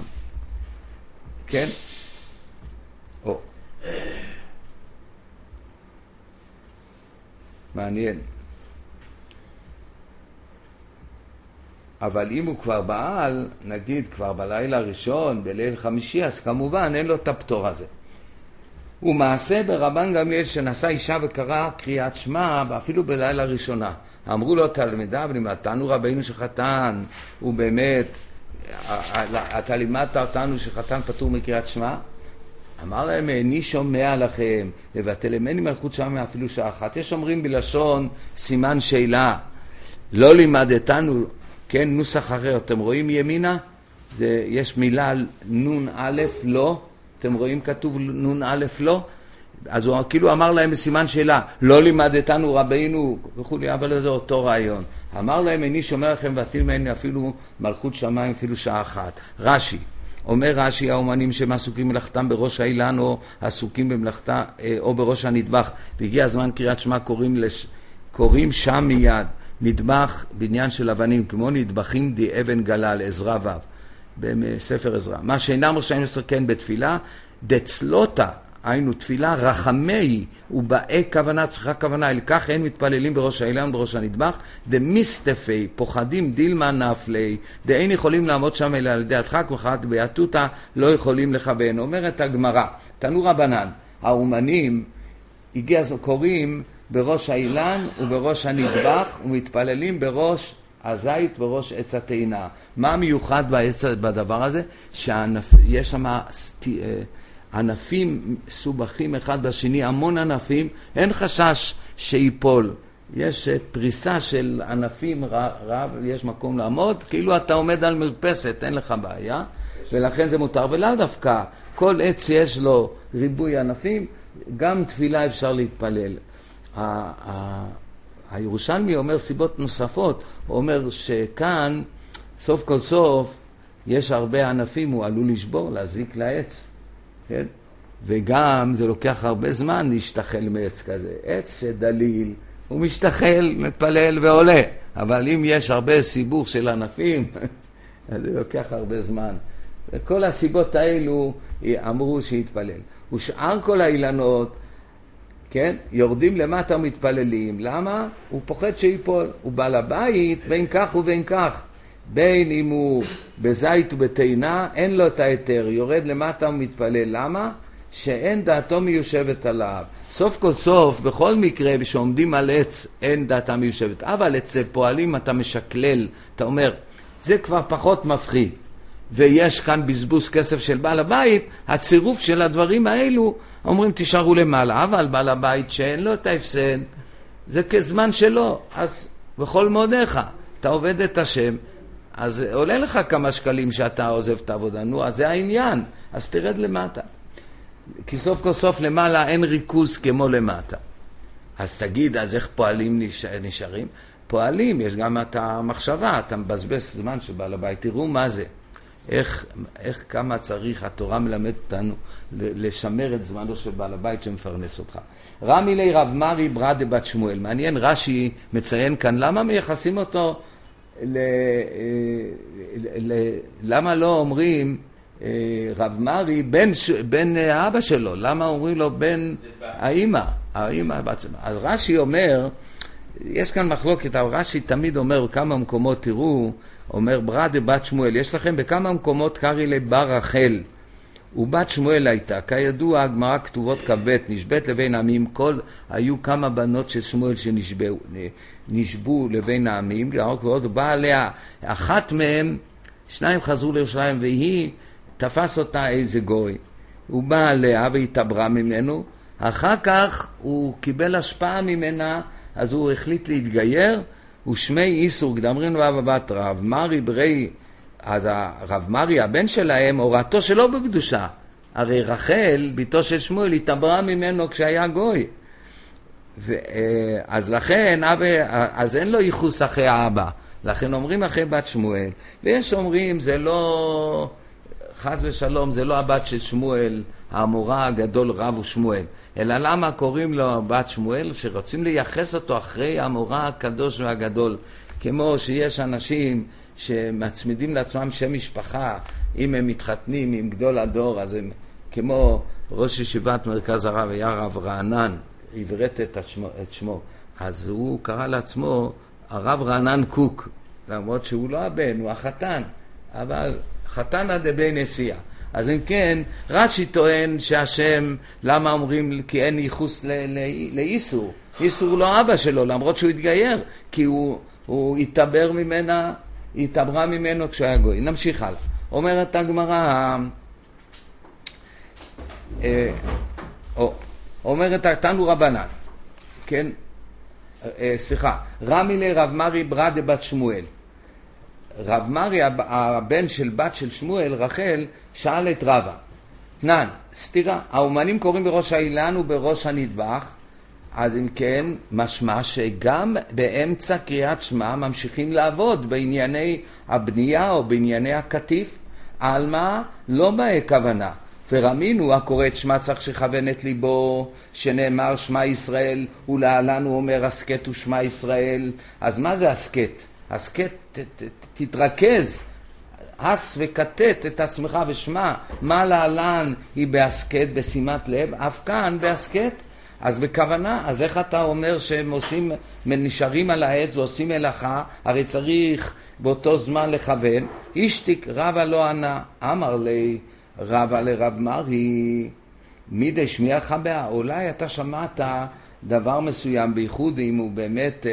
כן? או. מעניין. אבל אם הוא כבר בעל, נגיד כבר בלילה הראשון, בליל חמישי, אז כמובן אין לו את הפטור הזה. הוא מעשה ברבן גמליאל שנשא אישה וקרא קריאת שמע, ואפילו בלילה הראשונה. אמרו לו תלמידיו, לימדתנו רבינו שחתן, הוא באמת, אתה לימדת אותנו שחתן פטור מקריאת שמע? אמר להם, אני שומע לכם, לבטל ממני מלכות שמע אפילו שעה אחת. יש אומרים בלשון סימן שאלה, לא לימדתנו, כן, נוסח אחר, אתם רואים ימינה? זה, יש מילה נון א' לא, אתם רואים כתוב נון א' לא? אז הוא כאילו אמר להם בסימן שאלה, לא לימדתנו רבינו וכו', אבל זה אותו רעיון. אמר להם, אני שומע לכם ובטל ממני אפילו מלכות שמיים אפילו שעה אחת. רש"י, אומר רש"י, האומנים שהם עסוקים במלאכתם בראש האילן או עסוקים במלאכתה או בראש הנדבך, והגיע הזמן קריאת שמע קוראים, לש... קוראים שם מיד. נדבך בניין של אבנים, כמו נדבכים די אבן גלל, עזרא ו' בספר עזרא. מה שאינם רשאים לעשות כן בתפילה, דצלותה, היינו תפילה רחמי, ובאי כוונה, צריכה כוונה, אל כך אין מתפללים בראש האילן בראש הנדבך, דמיסטפי, פוחדים דילמה נפלי, דאין יכולים לעמוד שם אלא על ידי הדחק וחת ביעתותה, לא יכולים לכוון. אומרת הגמרא, תנו רבנן, האומנים הגיע קוראים בראש האילן ובראש הנדבך ומתפללים בראש הזית בראש עץ התאנה. מה מיוחד בעץ, בדבר הזה? שיש שם ענפים סובכים אחד בשני, המון ענפים, אין חשש שיפול. יש פריסה של ענפים רב, יש מקום לעמוד, כאילו אתה עומד על מרפסת, אין לך בעיה, ולכן זה מותר. ולא דווקא, כל עץ שיש לו ריבוי ענפים, גם תפילה אפשר להתפלל. הירושלמי אומר סיבות נוספות, הוא אומר שכאן, סוף כל סוף, יש הרבה ענפים, הוא עלול לשבור, להזיק לעץ, כן? וגם זה לוקח הרבה זמן להשתחל מעץ כזה. עץ שדליל, הוא משתחל, מתפלל ועולה. אבל אם יש הרבה סיבוך של ענפים, אז זה לוקח הרבה זמן. וכל הסיבות האלו אמרו שיתפלל. ושאר כל האילנות, כן, יורדים למטה מתפללים. למה? הוא פוחד שיפול. הוא בא לבית בין כך ובין כך. בין אם הוא בזית ובתאנה, אין לו את היתר. יורד למטה ומתפלל. למה? שאין דעתו מיושבת עליו. סוף כל סוף, בכל מקרה, שעומדים על עץ, אין דעתה מיושבת. אבל אצל פועלים אתה משקלל, אתה אומר, זה כבר פחות מפחיד. ויש כאן בזבוז כסף של בעל הבית, הצירוף של הדברים האלו, אומרים תישארו למעלה, אבל בעל הבית שאין לו את ההפסד, זה כזמן שלו, אז בכל מודיך, אתה עובד את השם, אז עולה לך כמה שקלים שאתה עוזב את העבודה, נו, אז זה העניין, אז תרד למטה. כי סוף כל סוף למעלה אין ריכוז כמו למטה. אז תגיד, אז איך פועלים נשארים? פועלים, יש גם את המחשבה, אתה מבזבז זמן שבעל הבית, תראו מה זה. איך, איך כמה צריך, התורה מלמד אותנו לשמר את זמנו של בעל הבית שמפרנס אותך. רמי לי רב מרי ברדה בת שמואל. מעניין, רש"י מציין כאן, למה מייחסים אותו, ל, ל, ל, למה לא אומרים רב מרי בן, בן האבא שלו? למה אומרים לו בן האמא? האמא בת שלו. אז רש"י אומר, יש כאן מחלוקת, אבל רש"י תמיד אומר כמה מקומות, תראו, אומר ברדה בת שמואל, יש לכם בכמה מקומות קרי לבר רחל, ובת שמואל הייתה, כידוע הגמרא כתובות כבית, נשבית לבין העמים, כל, היו כמה בנות של שמואל שנשבו, נשבו לבין העמים, ובאה עליה, אחת מהם, שניים חזרו לירושלים, והיא תפס אותה איזה גוי, הוא בא עליה והתעברה ממנו, אחר כך הוא קיבל השפעה ממנה, אז הוא החליט להתגייר, ושמי איסור, קדמרין ואבא בת רב מרי ברי, אז הרב מרי, הבן שלהם, הורתו שלא בקדושה. הרי רחל, ביתו של שמואל, התעברה ממנו כשהיה גוי. ו, אז לכן, אז אין לו ייחוס אחרי האבא. לכן אומרים אחרי בת שמואל. ויש אומרים, זה לא, חס ושלום, זה לא הבת של שמואל, האמורה הגדול רב ושמואל. אלא למה קוראים לו בת שמואל? שרוצים לייחס אותו אחרי האמורה הקדוש והגדול. כמו שיש אנשים שמצמידים לעצמם שם משפחה, אם הם מתחתנים עם גדול הדור, אז הם כמו ראש ישיבת מרכז הרב, היה רב רענן, עברת את שמו, את שמו. אז הוא קרא לעצמו הרב רענן קוק, למרות שהוא לא הבן, הוא החתן, אבל חתנא דבי נשיאה. אז אם כן, רש"י טוען שהשם, למה אומרים כי אין ייחוס לאיסור? איסור לא אבא שלו, למרות שהוא התגייר, כי הוא, הוא התעבר ממנה, התעברה ממנו כשהוא היה גוי. נמשיך הלאה. אומרת הגמרא, אה, או, אומרת תנו רבנן, כן, אה, סליחה, רמי לרב מרי ברדה בת שמואל. רב מרי, הבן של בת של שמואל, רחל, שאל את רבא, תנן, סתירה, האומנים קוראים בראש האילן ובראש הנדבך, אז אם כן, משמע שגם באמצע קריאת שמע ממשיכים לעבוד בענייני הבנייה או בענייני הקטיף, על מה? לא באה כוונה. ורמינו, הקורא את שמע צריך שכוון את ליבו, שנאמר שמע ישראל, ולהלן הוא אומר הסקט ושמע ישראל. אז מה זה הסקט? הסקט, ת, ת, תתרכז, הס וכתת את עצמך ושמע, מה להלן היא בהסקט, בשימת לב, אף כאן בהסקט. אז בכוונה, אז איך אתה אומר שהם עושים, נשארים על העץ ועושים מלאכה, הרי צריך באותו זמן לכוון. אישתיק רבא לא ענה, אמר לי רבא לרב מרי, מידי שמיע לך בה, אולי אתה שמעת דבר מסוים, בייחוד אם הוא באמת אה,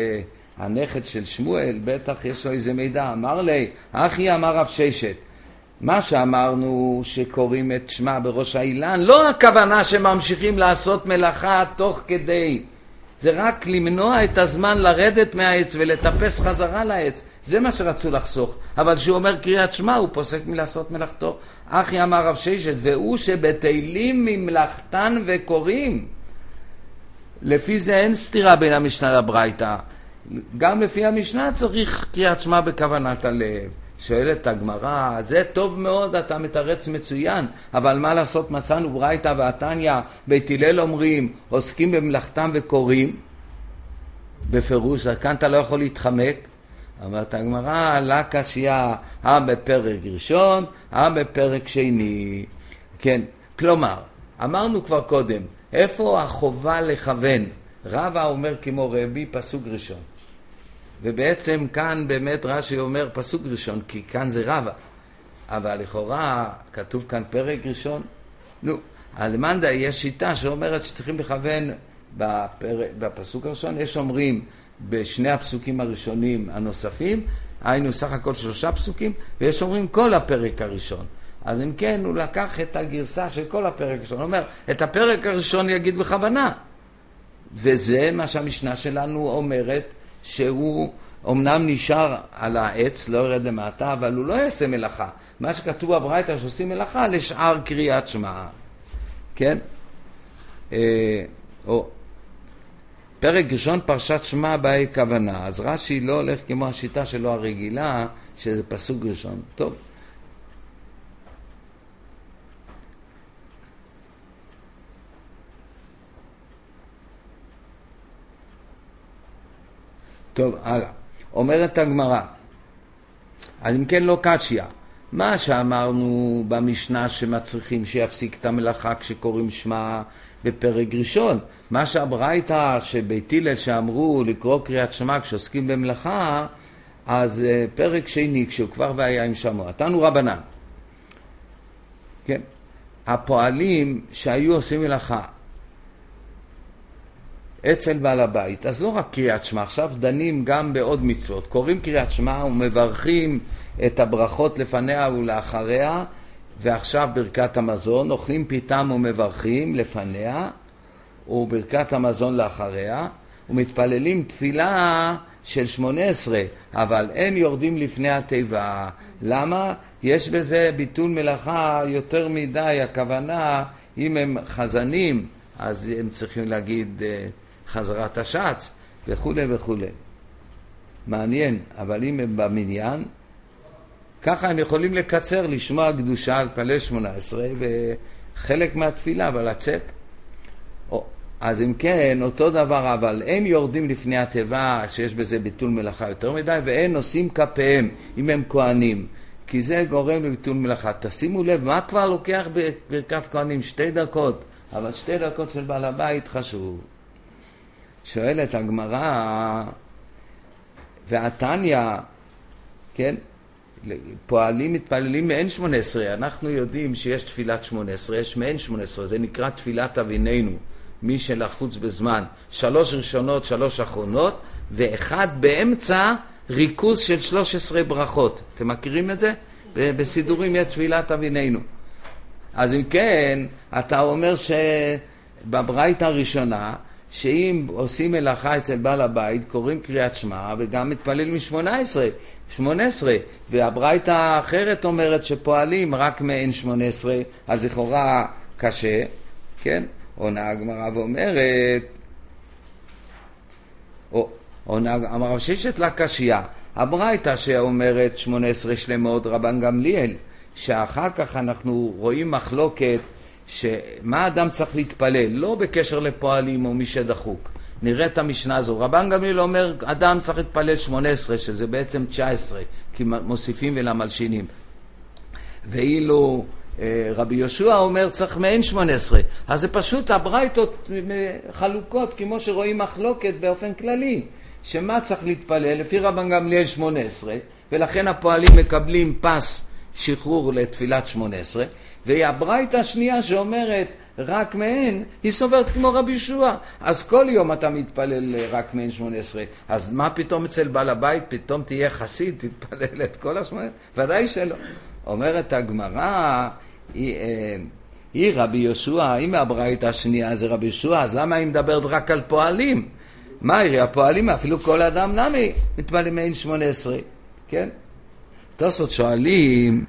הנכד של שמואל, בטח יש לו איזה מידע. אמר לי, אחי אמר רב ששת, מה שאמרנו שקוראים את שמה בראש האילן, לא הכוונה שממשיכים לעשות מלאכה תוך כדי. זה רק למנוע את הזמן לרדת מהעץ ולטפס חזרה לעץ. זה מה שרצו לחסוך. אבל כשהוא אומר קריאת שמע, הוא פוסק מלעשות מלאכתו. אחי אמר רב ששת, והוא שבתהילים ממלאכתן וקוראים. לפי זה אין סתירה בין המשנה לברייתא. גם לפי המשנה צריך קריאת שמע בכוונת הלב. שואלת הגמרא, זה טוב מאוד, אתה מתרץ מצוין, אבל מה לעשות? מצאנו ברייתא והתניא, בית הלל אומרים, עוסקים במלאכתם וקוראים, בפירוש, כאן אתה לא יכול להתחמק. אמרת הגמרא, לה קשיא, אה בפרק ראשון, אה בפרק שני. כן, כלומר, אמרנו כבר קודם, איפה החובה לכוון? רבא אומר כמו רבי, פסוק ראשון. ובעצם כאן באמת רש"י אומר פסוק ראשון, כי כאן זה רבא. אבל לכאורה כתוב כאן פרק ראשון. נו, על מנדה יש שיטה שאומרת שצריכים לכוון בפרק, בפסוק הראשון. יש אומרים בשני הפסוקים הראשונים הנוספים, היינו סך הכל שלושה פסוקים, ויש אומרים כל הפרק הראשון. אז אם כן, הוא לקח את הגרסה של כל הפרק הראשון. הוא אומר, את הפרק הראשון יגיד בכוונה. וזה מה שהמשנה שלנו אומרת, שהוא אמנם נשאר על העץ, לא ירד למטה, אבל הוא לא יעשה מלאכה. מה שכתוב בברייתא שעושים מלאכה לשאר קריאת שמע. כן? אה, או, פרק ראשון פרשת שמע באי כוונה. אז רש"י לא הולך כמו השיטה שלו הרגילה, שזה פסוק ראשון. טוב. טוב, הלאה. אומרת הגמרא, אז אם כן לא קשיא, מה שאמרנו במשנה שמצריכים שיפסיק את המלאכה כשקוראים שמע בפרק ראשון, מה שהברייתא שבית הלל שאמרו לקרוא קריאת שמע כשעוסקים במלאכה, אז פרק שני כשהוא כבר והיה עם שמוע, תנו רבנן. כן? הפועלים שהיו עושים מלאכה אצל בעל הבית, אז לא רק קריאת שמע, עכשיו דנים גם בעוד מצוות. קוראים קריאת שמע ומברכים את הברכות לפניה ולאחריה, ועכשיו ברכת המזון, אוכלים פיתם ומברכים לפניה, וברכת המזון לאחריה, ומתפללים תפילה של שמונה עשרה, אבל אין יורדים לפני התיבה. למה? יש בזה ביטול מלאכה יותר מדי, הכוונה, אם הם חזנים, אז הם צריכים להגיד חזרת השץ וכו' וכו'. מעניין, אבל אם הם במניין, ככה הם יכולים לקצר, לשמוע קדושה, לפלל שמונה עשרה וחלק מהתפילה, אבל לצאת. או, אז אם כן, אותו דבר, אבל הם יורדים לפני התיבה שיש בזה ביטול מלאכה יותר מדי, והם נושאים כפיהם אם הם כהנים, כי זה גורם לביטול מלאכה. תשימו לב, מה כבר לוקח בברכת כהנים? שתי דקות, אבל שתי דקות של בעל הבית חשוב. שואלת הגמרא, והתניא, כן, פועלים מתפללים מעין שמונה עשרה, אנחנו יודעים שיש תפילת שמונה עשרה, יש מעין שמונה עשרה, זה נקרא תפילת אבינינו, מי שלחוץ בזמן, שלוש ראשונות, שלוש אחרונות, ואחד באמצע ריכוז של שלוש עשרה ברכות. אתם מכירים את זה? בסידורים יש תפילת אבינינו. אז אם כן, אתה אומר שבברייתא הראשונה, שאם עושים מלאכה אצל בעל הבית, קוראים קריאת שמע וגם מתפלל מ-שמונה עשרה, שמונה עשרה, והברייתא האחרת אומרת שפועלים רק מעין שמונה עשרה, אז לכאורה קשה, כן? עונה הגמרא ואומרת, או, עונה הגמרא ששת לה קשיא, הברייתא שאומרת שמונה עשרה שלמות רבן גמליאל, שאחר כך אנחנו רואים מחלוקת שמה אדם צריך להתפלל, לא בקשר לפועלים או מי שדחוק. נראה את המשנה הזו. רבן גמליאל אומר, אדם צריך להתפלל שמונה עשרה, שזה בעצם תשע עשרה, כי מוסיפים ולמלשינים. ואילו רבי יהושע אומר, צריך מעין שמונה עשרה. אז זה פשוט הברייתות חלוקות, כמו שרואים מחלוקת באופן כללי. שמה צריך להתפלל? לפי רבן גמליאל שמונה עשרה, ולכן הפועלים מקבלים פס שחרור לתפילת שמונה עשרה, והיא הברייתא השנייה שאומרת, רק מהן, היא סוברת כמו רבי יהושע. אז כל יום אתה מתפלל רק מהן שמונה עשרה. אז מה פתאום אצל בעל הבית, פתאום תהיה חסיד, תתפלל את כל השמונה? ודאי שלא. אומרת הגמרא, היא, היא רבי יהושע, היא מהברייתא השנייה זה רבי יהושע, אז למה היא מדברת רק על פועלים? מה היא? הפועלים, אפילו כל אדם נמי, מתפלל מהן שמונה עשרה. כן? תוספות שואלים,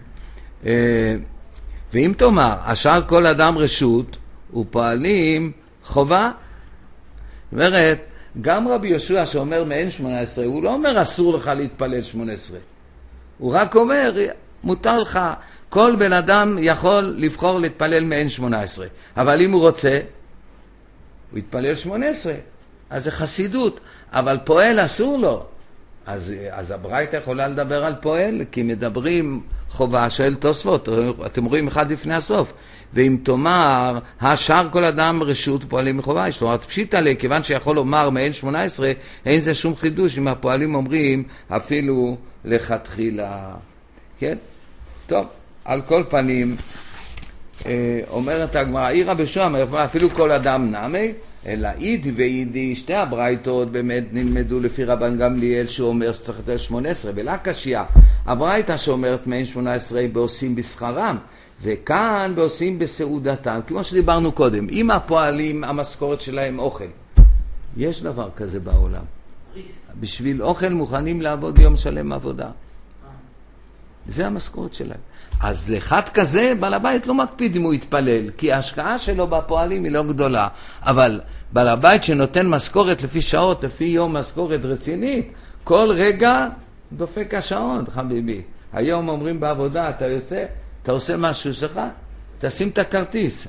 ואם תאמר, השאר כל אדם רשות ופועלים חובה. זאת אומרת, גם רבי יהושע שאומר מהן שמונה עשרה, הוא לא אומר אסור לך להתפלל שמונה עשרה. הוא רק אומר, מותר לך, כל בן אדם יכול לבחור להתפלל מהן שמונה עשרה. אבל אם הוא רוצה, הוא יתפלל שמונה עשרה. אז זה חסידות, אבל פועל אסור לו. אז, אז הברייתא יכולה לדבר על פועל, כי מדברים חובה של תוספות, אתם רואים אחד לפני הסוף. ואם תאמר, השאר כל אדם רשות פועלים מחובה, יש לומר, פשיטה לי, כיוון שיכול לומר מהן שמונה עשרה, אין זה שום חידוש אם הפועלים אומרים אפילו לכתחילה. כן? טוב, על כל פנים, אומרת הגמרא, עיר רבי יהושע, אפילו כל אדם נמי, אלא אידי ואידי, שתי הברייתות באמת נלמדו לפי רבן גמליאל שהוא אומר שצריך לתת שמונה עשרה, בלה קשיא. הברייתא שאומרת מהן שמונה עשרה בעושים בשכרם, וכאן בעושים בסעודתם, כמו שדיברנו קודם. אם הפועלים, המשכורת שלהם אוכל, יש דבר כזה בעולם. בשביל אוכל מוכנים לעבוד יום שלם עבודה. זה המשכורת שלהם. אז לאחד כזה, בעל הבית לא מקפיד אם הוא יתפלל, כי ההשקעה שלו בפועלים היא לא גדולה. אבל בעל הבית שנותן משכורת לפי שעות, לפי יום משכורת רצינית, כל רגע דופק השעון, חביבי. היום אומרים בעבודה, אתה יוצא, אתה עושה משהו שלך, תשים את הכרטיס.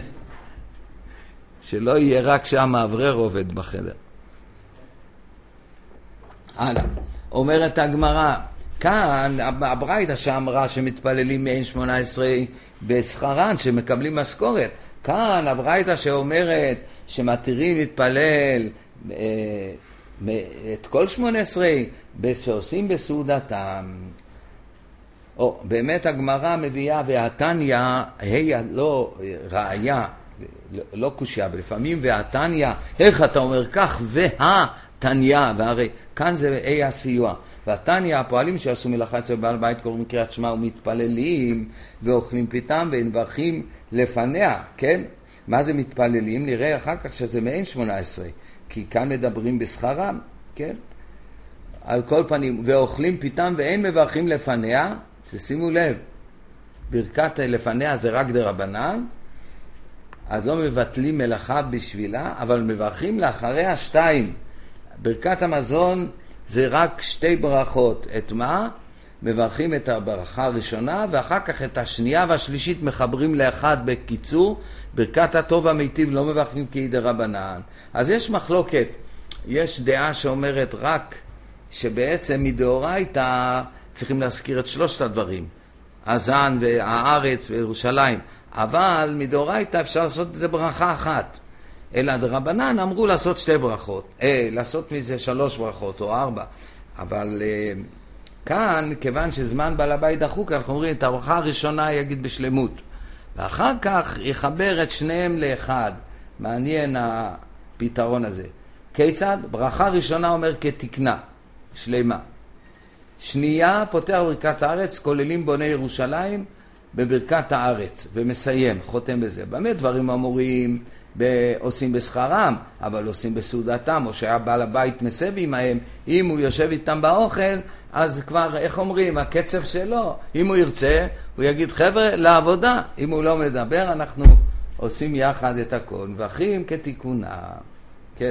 שלא יהיה רק שהמאוורר עובד בחדר. הלאה. אומרת הגמרא, כאן הברייתא שאמרה שמתפללים מהן שמונה עשרה בשכרן, שמקבלים משכורת. כאן הברייתא שאומרת שמתירים להתפלל אה, את כל שמונה עשרה שעושים בסעודתם. או, באמת הגמרא מביאה והתניא, היא לא ראיה, לא קושיה, ולפעמים והתניא, איך אתה אומר כך, והתניא, והרי כאן זה אי הסיוע. והתניא, הפועלים שעשו מלאכה אצל בעל בית קוראים קריאת שמע ומתפללים ואוכלים פיתם ומברכים לפניה, כן? מה זה מתפללים? נראה אחר כך שזה מהן שמונה עשרה, כי כאן מדברים בשכרם, כן? על כל פנים, ואוכלים פיתם ואין מברכים לפניה, שימו לב, ברכת לפניה זה רק דרבנן, אז לא מבטלים מלאכה בשבילה, אבל מברכים לאחריה שתיים. ברכת המזון זה רק שתי ברכות. את מה? מברכים את הברכה הראשונה, ואחר כך את השנייה והשלישית מחברים לאחד בקיצור. ברכת הטוב המיטיב לא מברכים כי דרבנן. אז יש מחלוקת. יש דעה שאומרת רק שבעצם מדאורייתא צריכים להזכיר את שלושת הדברים. הזן והארץ וירושלים. אבל מדאורייתא אפשר לעשות את זה ברכה אחת. אלא דרבנן אמרו לעשות שתי ברכות, אה, לעשות מזה שלוש ברכות או ארבע. אבל אה, כאן, כיוון שזמן בעל הבית דחוק, אנחנו אומרים את הברכה הראשונה יגיד בשלמות. ואחר כך יחבר את שניהם לאחד. מעניין הפתרון הזה. כיצד? ברכה ראשונה אומר כתקנה, שלמה. שנייה פותח ברכת הארץ, כוללים בוני ירושלים בברכת הארץ, ומסיים, חותם בזה. באמת דברים אמורים עושים בשכרם, אבל עושים בסעודתם, או שהיה בעל הבית מסב עמהם, אם הוא יושב איתם באוכל, אז כבר, איך אומרים, הקצב שלו, אם הוא ירצה, הוא יגיד, חבר'ה, לעבודה. אם הוא לא מדבר, אנחנו עושים יחד את הכל, ואחים כתיקונה. כן.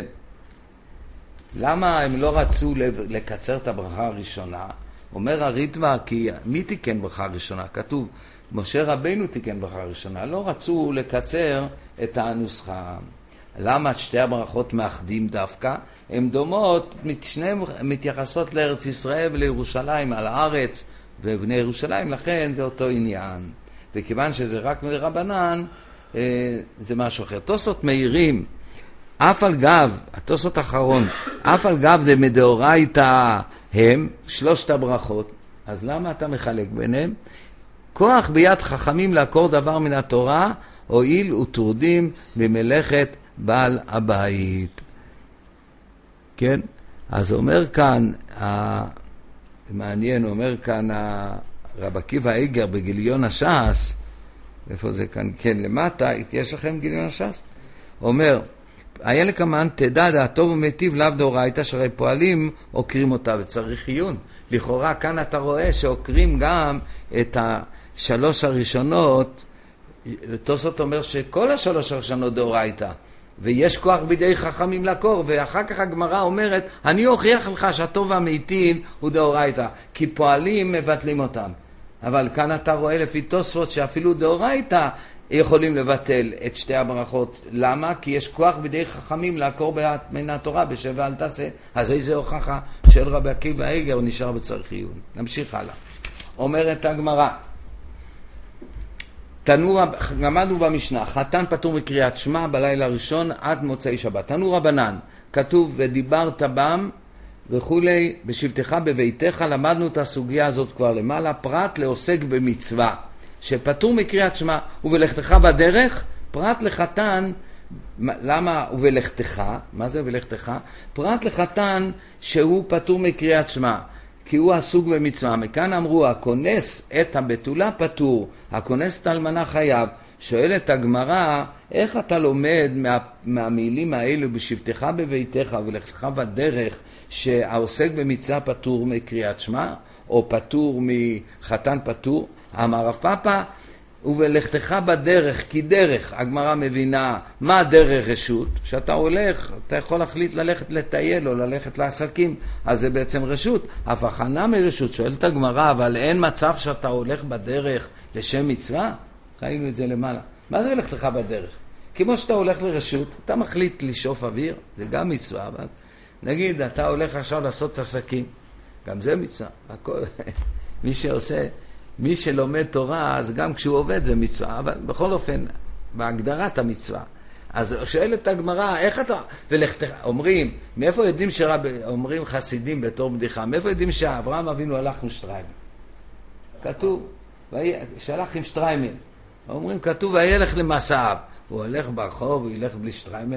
למה הם לא רצו לקצר את הברכה הראשונה? אומר הריטב"א, כי מי תיקן ברכה ראשונה? כתוב, משה רבינו תיקן ברכה ראשונה. לא רצו לקצר את הנוסחה. למה שתי הברכות מאחדים דווקא? הן דומות, שניהם מתייחסות לארץ ישראל ולירושלים, על הארץ ובני ירושלים, לכן זה אותו עניין. וכיוון שזה רק מרבנן, זה משהו אחר. תוספות מהירים, אף על גב, התוספות האחרון, אף על גב דמדאורייתא הם שלושת הברכות. אז למה אתה מחלק ביניהם? כוח ביד חכמים לעקור דבר מן התורה, הועיל וטורדים במלאכת בעל הבית. כן? אז אומר כאן, מעניין, אומר כאן רב עקיבא איגר בגיליון הש"ס, איפה זה כאן? כן, למטה, יש לכם גיליון הש"ס? אומר, היה לקמן תדע דעתו ומטיב לאו דאורייתא שהרי פועלים עוקרים אותה וצריך עיון. לכאורה כאן אתה רואה שעוקרים גם את השלוש הראשונות, תוספות אומר שכל השלוש הראשונות דאורייתא, ויש כוח בידי חכמים לקור, ואחר כך הגמרא אומרת, אני אוכיח לך שהטוב והמיטיב הוא דאורייתא, כי פועלים מבטלים אותם. אבל כאן אתה רואה לפי תוספות שאפילו דאורייתא יכולים לבטל את שתי הברכות. למה? כי יש כוח בידי חכמים לעקור מן התורה בשבע אל תעשה. אז איזה הוכחה של רבי עקיבא איגר נשאר בצריך עיון. נמשיך הלאה. אומרת הגמרא, תנו, למדנו במשנה, חתן פטור מקריאת שמע בלילה הראשון עד מוצאי שבת. תנו רבנן, כתוב ודיברת בם וכולי בשבתך בביתך. למדנו את הסוגיה הזאת כבר למעלה, פרט לעוסק במצווה שפטור מקריאת שמע ובלכתך בדרך, פרט לחתן, למה ובלכתך? מה זה ובלכתך? פרט לחתן שהוא פטור מקריאת שמע כי הוא עסוק במצווה. מכאן אמרו, הכונס את הבתולה פטור, הכונס את האלמנה חייב. שואלת הגמרא, איך אתה לומד מה, מהמילים האלו בשבתך בביתך ולכתך בדרך, שהעוסק במצווה פטור מקריאת שמע, או פטור מחתן פטור? אמר רב פאפא, ובלכתך בדרך, כי דרך, הגמרא מבינה, מה דרך רשות? שאתה הולך, אתה יכול להחליט ללכת לטייל או ללכת לעסקים, אז זה בעצם רשות. אף הכנה מרשות, שואלת הגמרא, אבל אין מצב שאתה הולך בדרך לשם מצווה? ראינו את זה למעלה. מה זה בלכתך בדרך? כמו שאתה הולך לרשות, אתה מחליט לשאוף אוויר, זה גם מצווה, אבל נגיד, אתה הולך עכשיו לעשות עסקים, גם זה מצווה. הכל, מי שעושה... מי שלומד תורה, אז גם כשהוא עובד זה מצווה, אבל בכל אופן, בהגדרת המצווה. אז שואלת הגמרא, איך אתה... ולכתך, אומרים, מאיפה יודעים שרב... אומרים חסידים בתור בדיחה, מאיפה יודעים שאברהם אבינו הלך עם שטריימל? כתוב, שהלך עם שטריימל. אומרים, כתוב, וילך למסעיו. הוא הולך ברחוב, הוא ילך בלי שטריימל.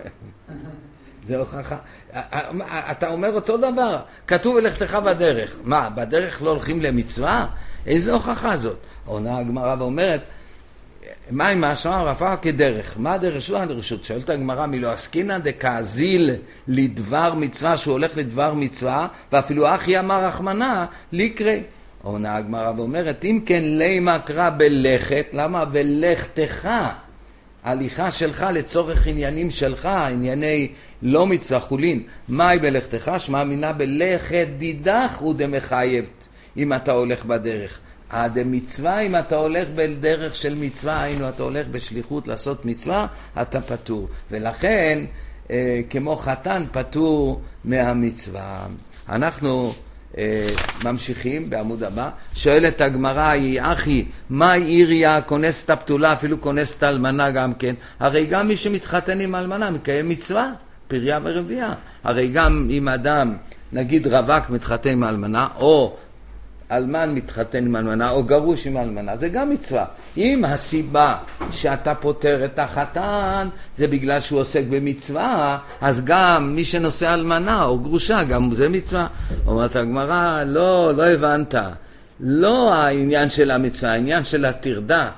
זה הוכחה. אתה אומר אותו דבר, כתוב ולכתך בדרך. מה, בדרך לא הולכים למצווה? איזה הוכחה זאת? עונה הגמרא ואומרת, מה עם משמע רפא כדרך? מה דרשות? הדרשות. שואלת הגמרא, מלא עסקינא דקאזיל לדבר מצווה, שהוא הולך לדבר מצווה, ואפילו אחי אמר רחמנא לקרי. עונה הגמרא ואומרת, אם כן לימה קרא בלכת, למה בלכתך? הליכה שלך לצורך עניינים שלך, ענייני לא מצווה חולין. מהי בלכתך? שמע מינה בלכת דידך ודמחייבת, אם אתה הולך בדרך. הדמצווה, אם אתה הולך בדרך של מצווה, היינו אתה הולך בשליחות לעשות מצווה, אתה פטור. ולכן, אה, כמו חתן פטור מהמצווה. אנחנו אה, ממשיכים בעמוד הבא. שואלת הגמרא, היא אחי, מה עיריה כונס את הפתולה, אפילו כונס את האלמנה גם כן? הרי גם מי שמתחתן עם האלמנה מקיים מצווה, פריה ורבייה. הרי גם אם אדם, נגיד רווק מתחתן עם האלמנה, או אלמן מתחתן עם אלמנה, או גרוש עם אלמנה, זה גם מצווה. אם הסיבה שאתה פותר את החתן זה בגלל שהוא עוסק במצווה, אז גם מי שנושא אלמנה או גרושה, גם זה מצווה. אומרת הגמרא, לא, לא הבנת. לא העניין של המצווה, העניין של התרדה.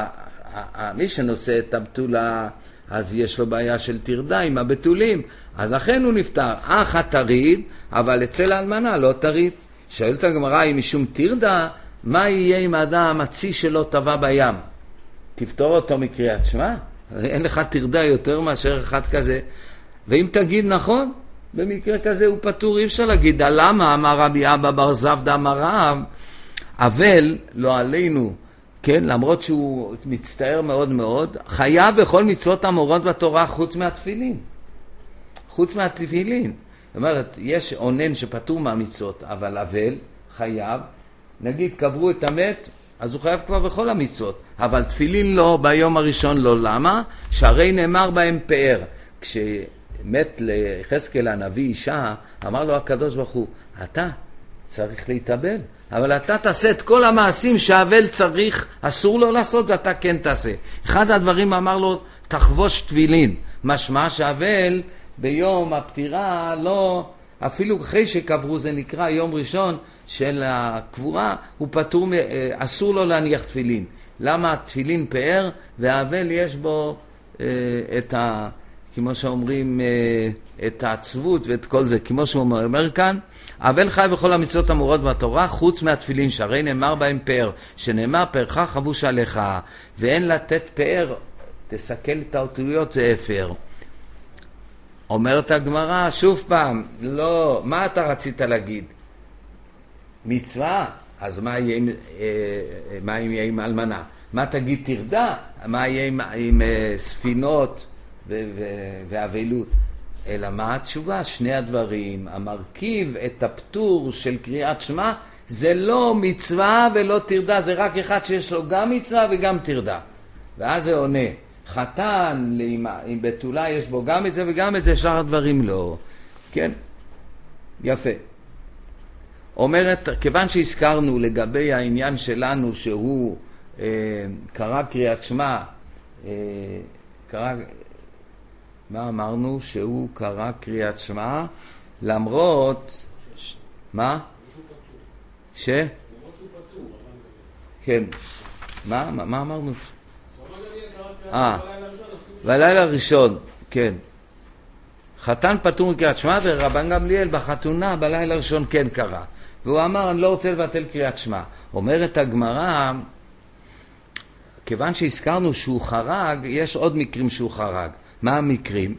מי שנושא את הבתולה, אז יש לו בעיה של תרדה עם הבתולים, אז לכן הוא נפטר. אך התריד, אבל אצל האלמנה לא תריד. שואלת הגמרא, אם משום תרדה, מה יהיה אם האדם הצי שלו טבע בים? תפתור אותו מקריאת שמע? אין לך תרדה יותר מאשר אחד כזה. ואם תגיד נכון, במקרה כזה הוא פטור. אי אפשר להגיד, למה אמר רבי אבא בר זבדא אמר רב, אבל לא עלינו, כן, למרות שהוא מצטער מאוד מאוד, חייב בכל מצוות המורות בתורה חוץ מהתפילין. חוץ מהתפילין. זאת אומרת, יש עונן שפטור מהמצוות, אבל אבל חייב, נגיד קברו את המת, אז הוא חייב כבר בכל המצוות, אבל תפילין לא, ביום הראשון לא. למה? שהרי נאמר בהם פאר. כשמת ליחזקאל הנביא אישה, אמר לו הקדוש ברוך הוא, אתה צריך להתאבל, אבל אתה תעשה את כל המעשים שהאבל צריך, אסור לו לעשות, ואתה כן תעשה. אחד הדברים אמר לו, תחבוש תפילין. משמע שהאבל ביום הפטירה, לא, אפילו אחרי שקברו, זה נקרא יום ראשון של הקבורה, הוא פטור, אסור לו להניח תפילין. למה? תפילין פאר, והאבל יש בו אה, את ה... כמו שאומרים, את העצבות ואת כל זה, כמו שהוא אומר כאן, אבל חי בכל המצוות אמורות בתורה, חוץ מהתפילין, שהרי נאמר בהם פאר, שנאמר פארך חבוש עליך, ואין לתת פאר, תסכל את האותיות, זה אפר. אומרת הגמרא, שוב פעם, לא, מה אתה רצית להגיד? מצווה, אז מה יהיה עם, מה יהיה עם אלמנה? מה תגיד תרדה? מה יהיה עם, עם ספינות? ואבלות. אלא מה התשובה? שני הדברים, המרכיב את הפטור של קריאת שמע, זה לא מצווה ולא תרדה, זה רק אחד שיש לו גם מצווה וגם תרדה. ואז זה עונה, חתן, עם בתולה יש בו גם את זה וגם את זה, שאר הדברים לא. כן? יפה. אומרת, כיוון שהזכרנו לגבי העניין שלנו שהוא אה, קרא קריאת שמע, אה, קרא... מה אמרנו? שהוא קרא קריאת שמע, למרות... מה? ש? כן. מה? מה אמרנו? אה, בלילה הראשון, כן. חתן פטור מקריאת שמע, ורבן גמליאל בחתונה בלילה הראשון כן קרא. והוא אמר, אני לא רוצה לבטל קריאת שמע. אומרת הגמרא, כיוון שהזכרנו שהוא חרג, יש עוד מקרים שהוא חרג. מה המקרים?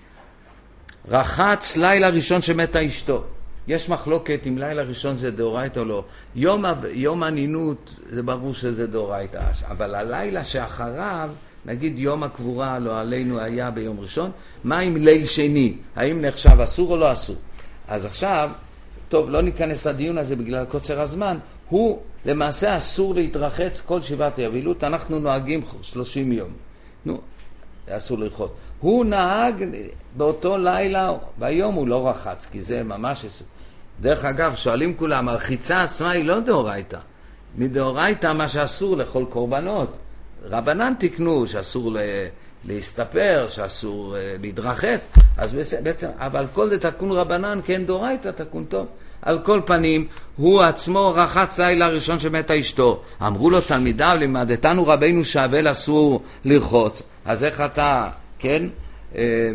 רחץ לילה ראשון שמתה אשתו. יש מחלוקת אם לילה ראשון זה דאורייתא או לא. יום, יום הנינות זה ברור שזה דאורייתא, אבל הלילה שאחריו, נגיד יום הקבורה לא עלינו היה ביום ראשון, מה עם ליל שני? האם נחשב אסור או לא אסור? אז עכשיו, טוב, לא ניכנס לדיון הזה בגלל קוצר הזמן, הוא למעשה אסור להתרחץ כל שבעת האבלות, אנחנו נוהגים שלושים יום. נו, אסור לרחוץ. הוא נהג באותו לילה, והיום הוא לא רחץ, כי זה ממש... דרך אגב, שואלים כולם, הרחיצה עצמה היא לא דאורייתא. מדאורייתא מה שאסור לכל קורבנות. רבנן תקנו שאסור להסתפר, שאסור להתרחץ, אז בעצם, אבל כל זה תקון רבנן, כן דאורייתא, תקון טוב. על כל פנים, הוא עצמו רחץ לילה ראשון שמתה אשתו. אמרו לו תלמידיו, לימדתנו רבינו שהאבל אסור לרחוץ. אז איך אתה, כן? אה,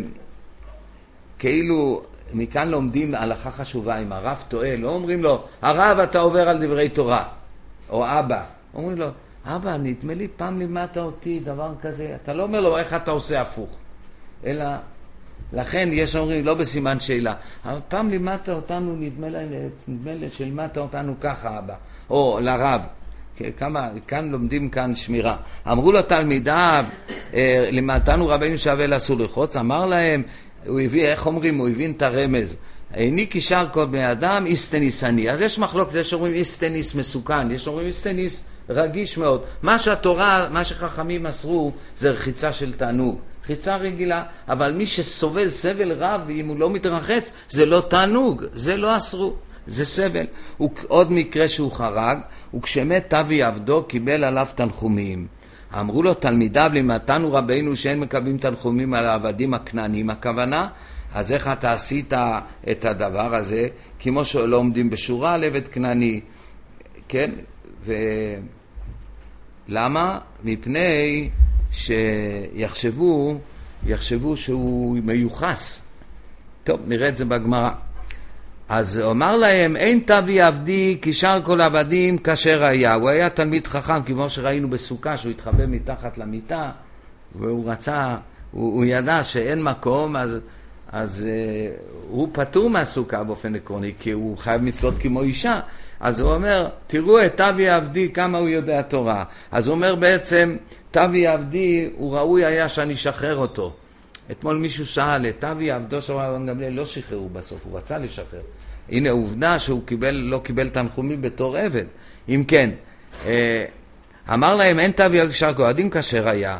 כאילו, מכאן לומדים הלכה חשובה. אם הרב טועה, לא אומרים לו, הרב אתה עובר על דברי תורה. או אבא. אומרים לו, אבא, נדמה לי פעם לימדת אותי דבר כזה. אתה לא אומר לו איך אתה עושה הפוך. אלא... לכן יש אומרים, לא בסימן שאלה, אבל פעם לימדת אותנו, נדמה לי, נדמה לי שלימדת אותנו ככה, אבא, או לרב, כמה, כאן לומדים כאן שמירה. אמרו לו תלמידיו, לימדתנו רבינו שהאבל אסור לרחוץ, אמר להם, הוא הביא, איך אומרים, הוא הבין את הרמז, איני קישר כל בני אדם, איסטניס אני. אז יש מחלוקת, יש אומרים איסטניס מסוכן, יש אומרים איסטניס רגיש מאוד. מה שהתורה, מה שחכמים מסרו, זה רחיצה של תענוג. רחיצה רגילה, אבל מי שסובל סבל רב, אם הוא לא מתרחץ, זה לא תענוג, זה לא אסרו, זה סבל. עוד מקרה שהוא חרג, וכשמת אבי עבדו קיבל עליו תנחומים. אמרו לו תלמידיו, לימדתנו רבינו שאין מקבלים תנחומים על העבדים הכנענים, הכוונה, אז איך אתה עשית את הדבר הזה, כמו שלא עומדים בשורה על עבד כנעני, כן? ולמה? מפני שיחשבו, יחשבו שהוא מיוחס. טוב, נראה את זה בגמרא. אז אמר להם, אין תבי עבדי כי שאר כל עבדים כאשר היה. הוא היה תלמיד חכם, כמו שראינו בסוכה, שהוא התחבא מתחת למיטה, והוא רצה, הוא, הוא ידע שאין מקום, אז, אז uh, הוא פטור מהסוכה באופן עקרוני, כי הוא חייב מצוות כמו אישה. אז הוא אומר, תראו את תבי עבדי, כמה הוא יודע תורה. אז הוא אומר בעצם, תבי עבדי, הוא ראוי היה שאני אשחרר אותו. אתמול מישהו שאל, את תבי עבדו של רבן גמליאל לא שחררו בסוף, הוא רצה לשחרר. הנה עובדה שהוא קיבל, לא קיבל תנחומים בתור עבד. אם כן, אמר להם, אין תבי עבדי שאר כל עבדים כאשר היה.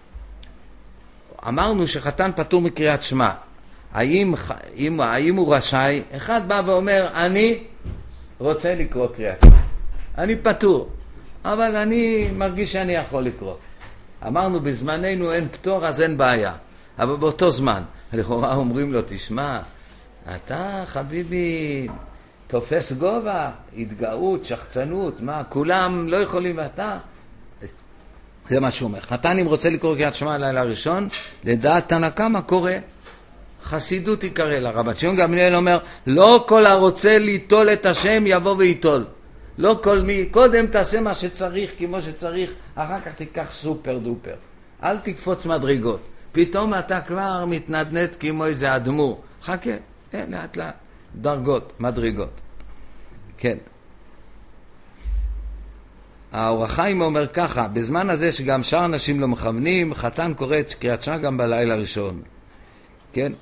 אמרנו שחתן פטור מקריאת שמע. האם, האם, האם הוא רשאי? אחד בא ואומר, אני רוצה לקרוא קריאת שמע. אני פטור, אבל אני מרגיש שאני יכול לקרוא. אמרנו, בזמננו אין פטור, אז אין בעיה. אבל באותו זמן, לכאורה אומרים לו, תשמע, אתה חביבי תופס גובה, התגאות, שחצנות, מה, כולם לא יכולים ואתה? זה מה שהוא אומר. חתן אם רוצה לקרוא קריאת שמע לילה ראשון, לדעת תנא קמא קורא. חסידות יקרא לרבן שמעון גמליאל אומר, לא כל הרוצה ליטול את השם יבוא ויטול. לא כל מי, קודם תעשה מה שצריך כמו שצריך, אחר כך תיקח סופר דופר. אל תקפוץ מדרגות. פתאום אתה כבר מתנדנד כמו איזה אדמו"ר. חכה, לאט לאט. דרגות, מדרגות. כן. האור החיים אומר ככה, בזמן הזה שגם שאר אנשים לא מכוונים, חתן קורא את קריאת שמע גם בלילה הראשון. כן?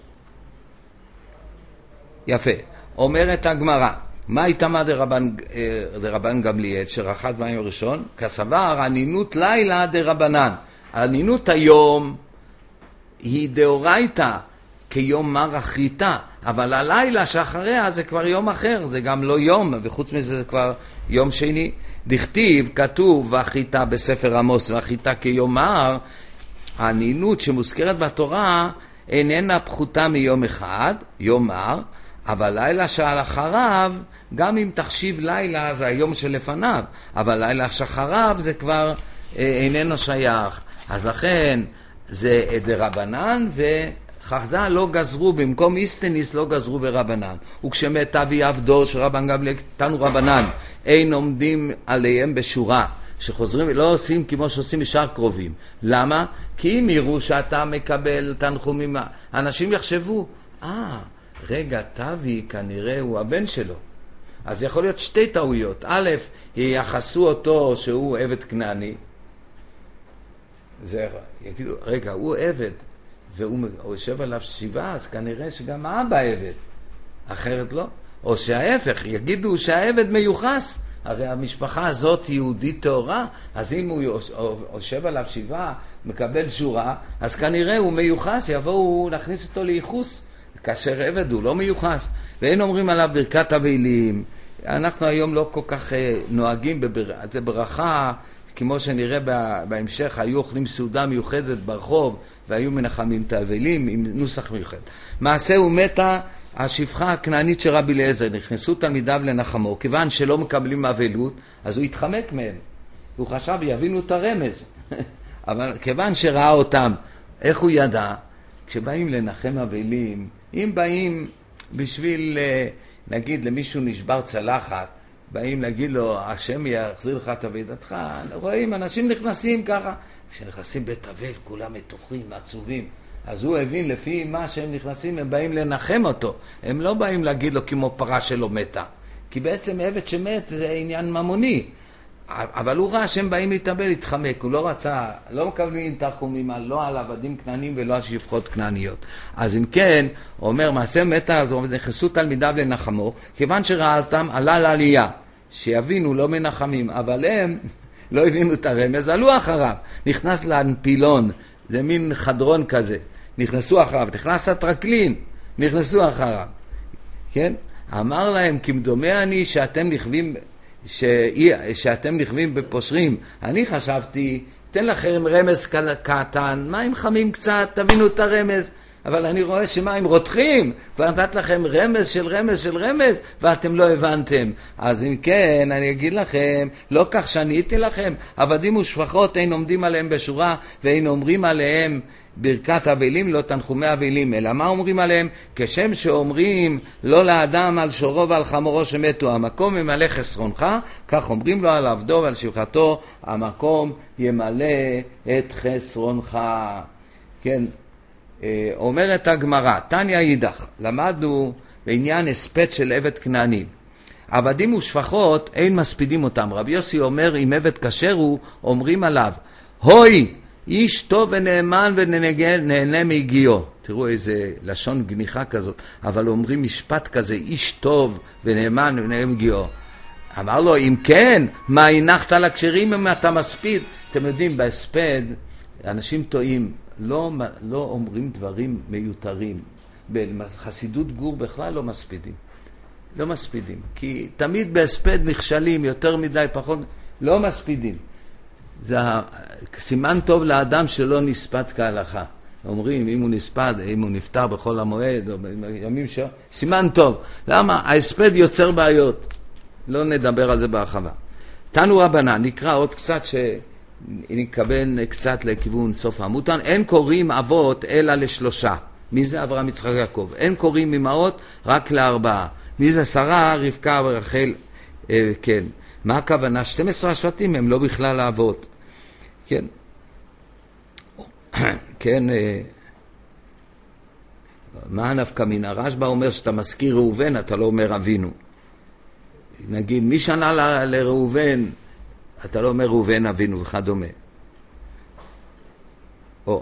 יפה. אומרת הגמרא, מה איתמה דרבן, דרבן גמליאל שרחץ ביום הראשון? כסבר, הנינות לילה דרבנן. הנינות היום היא דאורייתא כיום מר החיטה, אבל הלילה שאחריה זה כבר יום אחר, זה גם לא יום, וחוץ מזה זה כבר יום שני. דכתיב, כתוב, והחיטה בספר עמוס, והחיטה כיום מר, הנינות שמוזכרת בתורה איננה פחותה מיום אחד, יום מר, אבל לילה שעל אחריו, גם אם תחשיב לילה זה היום שלפניו, אבל לילה שאחריו זה כבר אה, איננו שייך. אז לכן זה דרבנן, וחז"ל לא גזרו, במקום איסטניס לא גזרו ברבנן. וכשמת אבי עבדו של רבן גמליאל תנו רבנן, אין עומדים עליהם בשורה, שחוזרים ולא עושים כמו שעושים משאר קרובים. למה? כי אם יראו שאתה מקבל תנחומים, אנשים יחשבו, אה, רגע, תבי כנראה הוא הבן שלו. אז יכול להיות שתי טעויות. א', ייחסו אותו שהוא עבד כנעני. זה, יגידו, רגע, הוא עבד, והוא יושב עליו שבעה, אז כנראה שגם האבא עבד. אחרת לא. או שההפך, יגידו שהעבד מיוחס. הרי המשפחה הזאת יהודית תאורה, אז אם הוא יושב עליו שבעה, מקבל שורה, אז כנראה הוא מיוחס, יבואו להכניס אותו לייחוס. כאשר עבד הוא לא מיוחס. ואין אומרים עליו ברכת אבלים. אנחנו היום לא כל כך נוהגים בברכה, כמו שנראה בהמשך, היו אוכלים סעודה מיוחדת ברחוב, והיו מנחמים את האבלים עם נוסח מיוחד. מעשה ומתה, השפחה הכנענית של רבי אליעזר, נכנסו תלמידיו לנחמו, כיוון שלא מקבלים אבלות, אז הוא התחמק מהם. הוא חשב, יבינו את הרמז. אבל כיוון שראה אותם, איך הוא ידע? כשבאים לנחם אבלים, אם באים בשביל, נגיד, למישהו נשבר צלחת, באים להגיד לו, השם יחזיר לך את אבדתך, רואים, אנשים נכנסים ככה, כשנכנסים בית אבל, כולם מתוחים, עצובים, אז הוא הבין לפי מה שהם נכנסים, הם באים לנחם אותו, הם לא באים להגיד לו כמו פרה שלא מתה, כי בעצם עבד שמת זה עניין ממוני, אבל הוא ראה שהם באים להתאבל, להתחמק, הוא לא רצה, לא מקבלים תחומים, לא על עבדים כנענים ולא על שפחות כנעניות. אז אם כן, הוא אומר, מעשה מתה, אז נכנסו תלמידיו לנחמו, כיוון שראה אותם, עלה לעלייה, שיבינו, לא מנחמים, אבל הם לא הבינו את הרמז, עלו אחריו, נכנס לאנפילון, זה מין חדרון כזה, נכנסו אחריו, נכנס הטרקלין, נכנסו אחריו, כן? אמר להם, כמדומה אני שאתם נכווים, ש... שאתם נכווים בפושרים, אני חשבתי, תן לכם רמז קטן, מים חמים קצת, תבינו את הרמז, אבל אני רואה שמים רותחים, כבר נתת לכם רמז של רמז של רמז, ואתם לא הבנתם. אז אם כן, אני אגיד לכם, לא כך שעניתי לכם, עבדים ושפחות אין עומדים עליהם בשורה, ואין אומרים עליהם ברכת אבלים, לא תנחומי אבלים, אלא מה אומרים עליהם? כשם שאומרים לא לאדם על שורו ועל חמורו שמתו, המקום ימלא חסרונך, כך אומרים לו על עבדו ועל שפחתו, המקום ימלא את חסרונך. כן, אומרת הגמרא, תניא יידך, למדנו בעניין הספד של עבד כנעני. עבדים ושפחות אין מספידים אותם. רבי יוסי אומר, אם עבד כשר הוא, אומרים עליו, הוי, איש טוב ונאמן ונהנה מהגיעו. תראו איזה לשון גניחה כזאת, אבל אומרים משפט כזה, איש טוב ונאמן ונהנה מהגיעו. אמר לו, אם כן, מה הנחת על הכשרים אם אתה מספיד? אתם יודעים, בהספד, אנשים טועים, לא, לא אומרים דברים מיותרים. בחסידות גור בכלל לא מספידים. לא מספידים. כי תמיד בהספד נכשלים, יותר מדי, פחות, לא מספידים. זה סימן טוב לאדם שלא נספד כהלכה. אומרים, אם הוא נספד, אם הוא נפטר בכל המועד, או בימים ש... סימן טוב. למה? ההספד יוצר בעיות. לא נדבר על זה בהרחבה. תנו רבנן, נקרא עוד קצת שנכוון קצת לכיוון סוף העמוד. אין קוראים אבות אלא לשלושה. מי זה? אברהם, יצחק, יעקב. אין קוראים אמהות רק לארבעה. מי זה? שרה, רבקה ורחל. אה, כן. מה הכוונה? שתים עשרה השבטים הם לא בכלל האבות. כן. כן. אה, מה נפקא מינה? רשב"א אומר שאתה מזכיר ראובן, אתה לא אומר אבינו. נגיד, מי שנה ל- לראובן, אתה לא אומר ראובן אבינו וכדומה. או.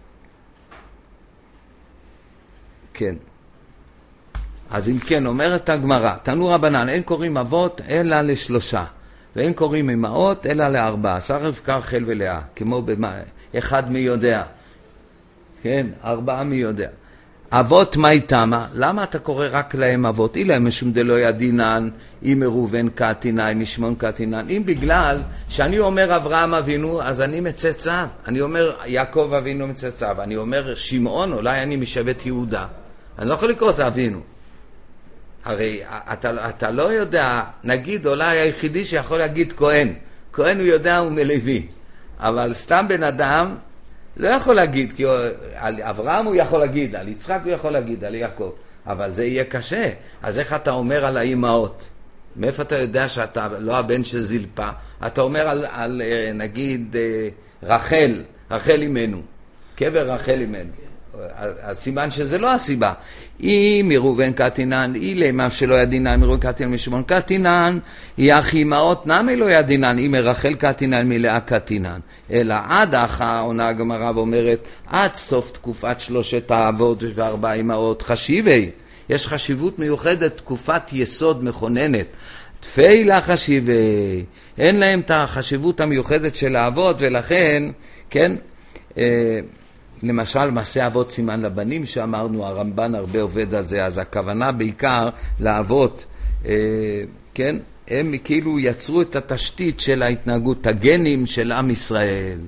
כן. אז אם כן, אומרת הגמרא, תנו רבנן, אין קוראים אבות אלא לשלושה, ואין קוראים אמהות אלא לארבעה, שרה, רבקה, רחל ולאה, כמו במה, אחד מי יודע. כן, ארבעה מי יודע. אבות מה איתמה? למה אתה קורא רק להם אבות? אילם משום דלא ידינן, אם ראובן קטינן, אם שמעון קטינן. אם בגלל שאני אומר אברהם אבינו, אז אני מצאצאיו. אני אומר יעקב אבינו מצאצאיו. אני אומר שמעון, אולי אני משבט יהודה. אני לא יכול לקרוא את אבינו. הרי אתה, אתה לא יודע, נגיד אולי היחידי שיכול להגיד כהן. כהן הוא יודע, הוא מלוי. אבל סתם בן אדם לא יכול להגיד, כי על אברהם הוא יכול להגיד, על יצחק הוא יכול להגיד, על יעקב. אבל זה יהיה קשה. אז איך אתה אומר על האימהות? מאיפה אתה יודע שאתה לא הבן של זילפה? אתה אומר על, על נגיד רחל, רחל אימנו, קבר רחל אימנו. הסימן שזה לא הסיבה. אם ראובן קטינן, אילמה שלא ידינן, מראובן קטינן, משמעון קטינן, יח אמהות נמי לא ידינן, אם רחל קטינן, מלאה קטינן. אלא עד אחר, עונה הגמרא ואומרת, עד סוף תקופת שלושת האבות וארבע אמהות, חשיבי. יש חשיבות מיוחדת, תקופת יסוד מכוננת. תפילה חשיבי. אין להם את החשיבות המיוחדת של האבות, ולכן, כן, אה, למשל מעשה אבות סימן לבנים שאמרנו, הרמב"ן הרבה עובד על זה, אז הכוונה בעיקר לאבות, אה, כן, הם כאילו יצרו את התשתית של ההתנהגות, הגנים של עם ישראל.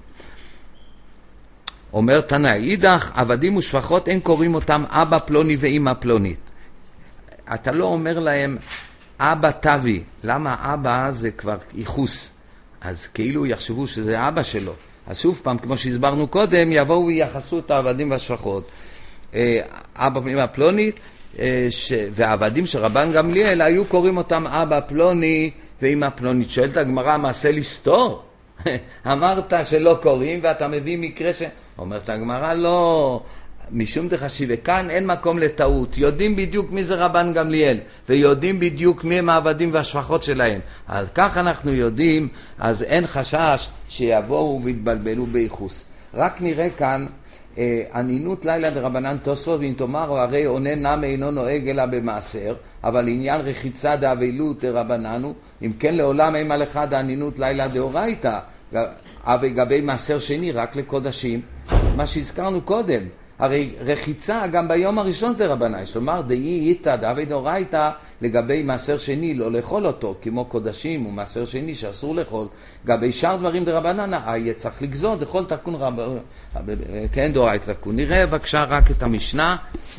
אומר תנא, אידך עבדים ושפחות אין קוראים אותם אבא פלוני ואמא פלונית. אתה לא אומר להם אבא תבי, למה אבא זה כבר ייחוס, אז כאילו יחשבו שזה אבא שלו. אז שוב פעם, כמו שהסברנו קודם, יבואו ויחסו את העבדים והשפחות. אבא אמא פלונית, והעבדים של רבן גמליאל, היו קוראים אותם אבא פלוני ואמא פלונית. שואלת הגמרא, מעשה לסתור? אמרת שלא קוראים ואתה מביא מקרה ש... אומרת הגמרא, לא, משום דחשיב, וכאן אין מקום לטעות. יודעים בדיוק מי זה רבן גמליאל, ויודעים בדיוק מי הם העבדים והשפחות שלהם. על כך אנחנו יודעים, אז אין חשש שיבואו ויתבלבלו בייחוס. רק נראה כאן, אה, ענינות לילה דרבנן תוספות, ואם תאמר, הרי עונה נם אינו נוהג אלא במעשר, אבל עניין רחיצה דאבלות דרבננו, אם כן לעולם אימה לך דענינות לילה דאורייתא, וגבי מעשר שני רק לקודשים, מה שהזכרנו קודם. הרי רחיצה גם ביום הראשון זה רבנן, שאומר דאי איתא דאבי דאורייתא לגבי מעשר שני לא לאכול אותו, כמו קודשים ומעשר שני שאסור לאכול. גבי שאר דברים דרבנן, היה צריך לגזור, דכל תקון רב... כן דאורייתא תקון. נראה בבקשה רק את המשנה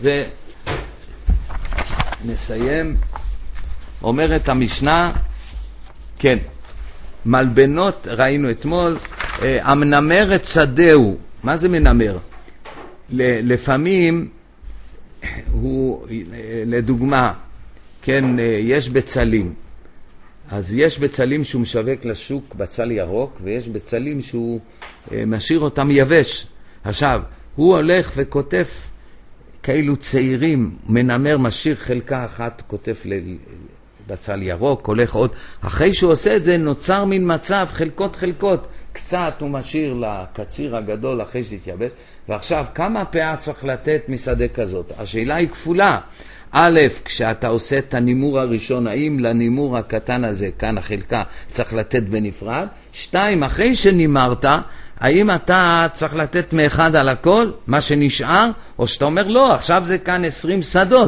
ונסיים. אומרת המשנה, כן, מלבנות ראינו אתמול, המנמר את שדהו. מה זה מנמר? לפעמים הוא, לדוגמה, כן, יש בצלים. אז יש בצלים שהוא משווק לשוק בצל ירוק, ויש בצלים שהוא משאיר אותם יבש. עכשיו, הוא הולך וכותב כאילו צעירים, מנמר, משאיר חלקה אחת, כותב בצל ירוק, הולך עוד. אחרי שהוא עושה את זה, נוצר מין מצב, חלקות חלקות. קצת הוא משאיר לקציר הגדול אחרי שתתייבש. ועכשיו, כמה פאה צריך לתת משדה כזאת? השאלה היא כפולה. א', כשאתה עושה את הנימור הראשון, האם לנימור הקטן הזה, כאן החלקה, צריך לתת בנפרד? שתיים, אחרי שנימרת, האם אתה צריך לתת מאחד על הכל, מה שנשאר? או שאתה אומר, לא, עכשיו זה כאן עשרים שדות.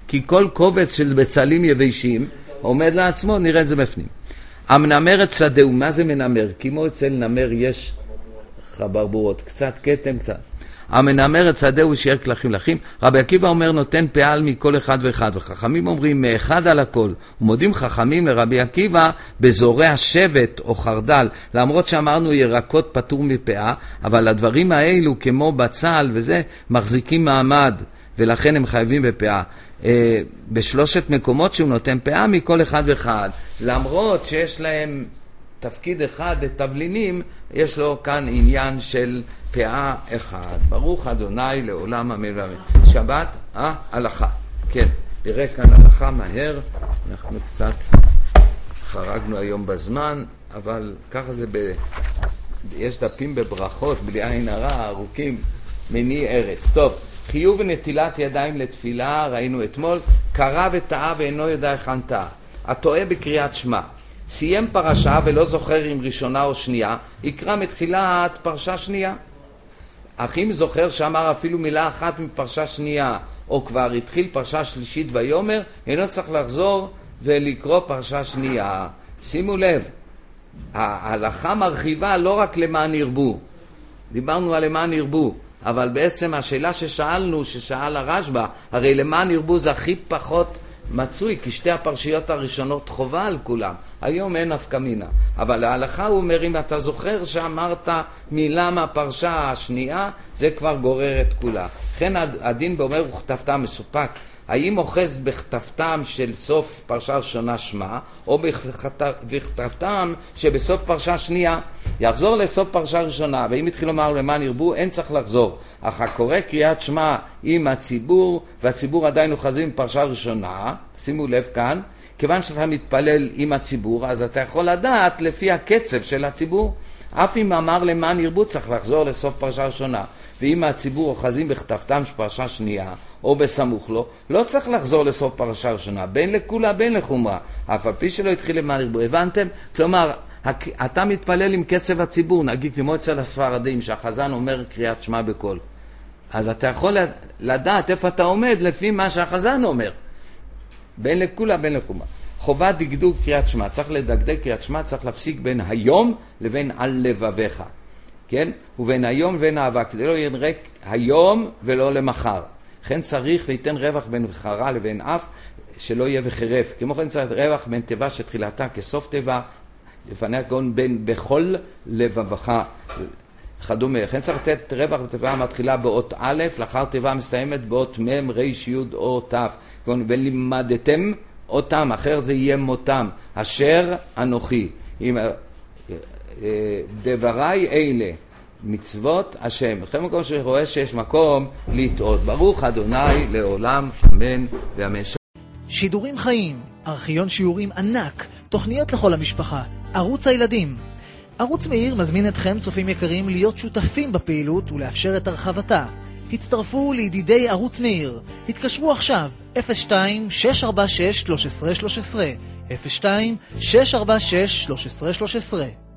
כי כל קובץ של בצלים יבשים עומד לעצמו, נראה את זה בפנים. המנמר את שדהו, מה זה מנמר? כמו אצל נמר יש חברבורות, קצת קטם, קצת. המנמר את שדהו שיער כלכים לחים. רבי עקיבא אומר נותן פעל מכל אחד ואחד, וחכמים אומרים מאחד על הכל. ומודים חכמים לרבי עקיבא בזורע שבט או חרדל, למרות שאמרנו ירקות פטור מפאה, אבל הדברים האלו כמו בצל וזה מחזיקים מעמד, ולכן הם חייבים בפאה. אה, בשלושת מקומות שהוא נותן פאה מכל אחד ואחד, למרות שיש להם תפקיד אחד, תבלינים, יש לו כאן עניין של פאה אחד. ברוך אדוני לעולם אמן ואמן. שבת, אה, הלכה. כן, נראה כאן הלכה מהר. אנחנו קצת חרגנו היום בזמן, אבל ככה זה ב... יש דפים בברכות, בלי עין הרע, ארוכים, מני ארץ. טוב, חיוב ונטילת ידיים לתפילה, ראינו אתמול, קרא וטעה ואינו יודע היכן טעה. הטועה בקריאת שמע. סיים פרשה ולא זוכר אם ראשונה או שנייה, יקרא מתחילת פרשה שנייה. אך אם זוכר שאמר אפילו מילה אחת מפרשה שנייה, או כבר התחיל פרשה שלישית ויומר, אינו צריך לחזור ולקרוא פרשה שנייה. שימו לב, ההלכה מרחיבה לא רק למען ירבו. דיברנו על למען ירבו, אבל בעצם השאלה ששאלנו, ששאל הרשב"א, הרי למען ירבו זה הכי פחות מצוי, כי שתי הפרשיות הראשונות חובה על כולם. היום אין נפקא מינה. אבל ההלכה הוא אומר, אם אתה זוכר שאמרת מילה מהפרשה השנייה, זה כבר גורר את כולה. לכן הדין באומר וכתבתם מסופק. האם אוחז בכתבתם של סוף פרשה ראשונה שמה, או בכתבתם שבסוף פרשה שנייה יחזור לסוף פרשה ראשונה, ואם התחיל לומר למען ירבו, אין צריך לחזור. אך הקורא קריאת שמה עם הציבור, והציבור עדיין אוחזים בפרשה ראשונה, שימו לב כאן, כיוון שאתה מתפלל עם הציבור, אז אתה יכול לדעת לפי הקצב של הציבור. אף אם אמר למען ירבו, צריך לחזור לסוף פרשה ראשונה. ואם הציבור אוחזים בכתבתם של פרשה שנייה, או בסמוך לו, לא צריך לחזור לסוף פרשה ראשונה, בין לכולה, בין לחומרה. אף על פי שלא התחיל למען ירבו. הבנתם? כלומר, אתה מתפלל עם קצב הציבור, נגיד כמו אצל הספרדים, שהחזן אומר קריאת שמע בקול. אז אתה יכול לדעת איפה אתה עומד לפי מה שהחזן אומר. בין לכולה, בין לחומרה. חובת דקדוק קריאת שמע. צריך לדקדק קריאת שמע, צריך להפסיק בין היום לבין על לבביך. כן? ובין היום ובין אהבה, כדי לא ינרק היום ולא למחר. לכן צריך ליתן רווח בין חרה לבין אף, שלא יהיה וחרף. כמו כן צריך רווח בין תיבה שתחילתה כסוף תיבה, לפניה כגון בין בכל לבבך וכדומה. לכן צריך לתת רווח בתיבה מתחילה באות א', לאחר תיבה מסתיימת באות מ', ר', י' או ת'. כגון ולימדתם אותם, אחר זה יהיה מותם, אשר אנוכי. אם דבריי אלה מצוות השם. בכל מקום שרואה שיש מקום לטעות. ברוך אדוני לעולם אמן ואמן. שידורים חיים, ארכיון שיעורים ענק, תוכניות לכל המשפחה, ערוץ הילדים. ערוץ מאיר מזמין אתכם צופים יקרים להיות שותפים בפעילות ולאפשר את הרחבתה. הצטרפו לידידי ערוץ מאיר. התקשרו עכשיו אפס שתיים שש ארבע שש שלוש עשרה שלוש עשרה אפס שתיים שש ארבע שש שלוש עשרה שלוש עשרה.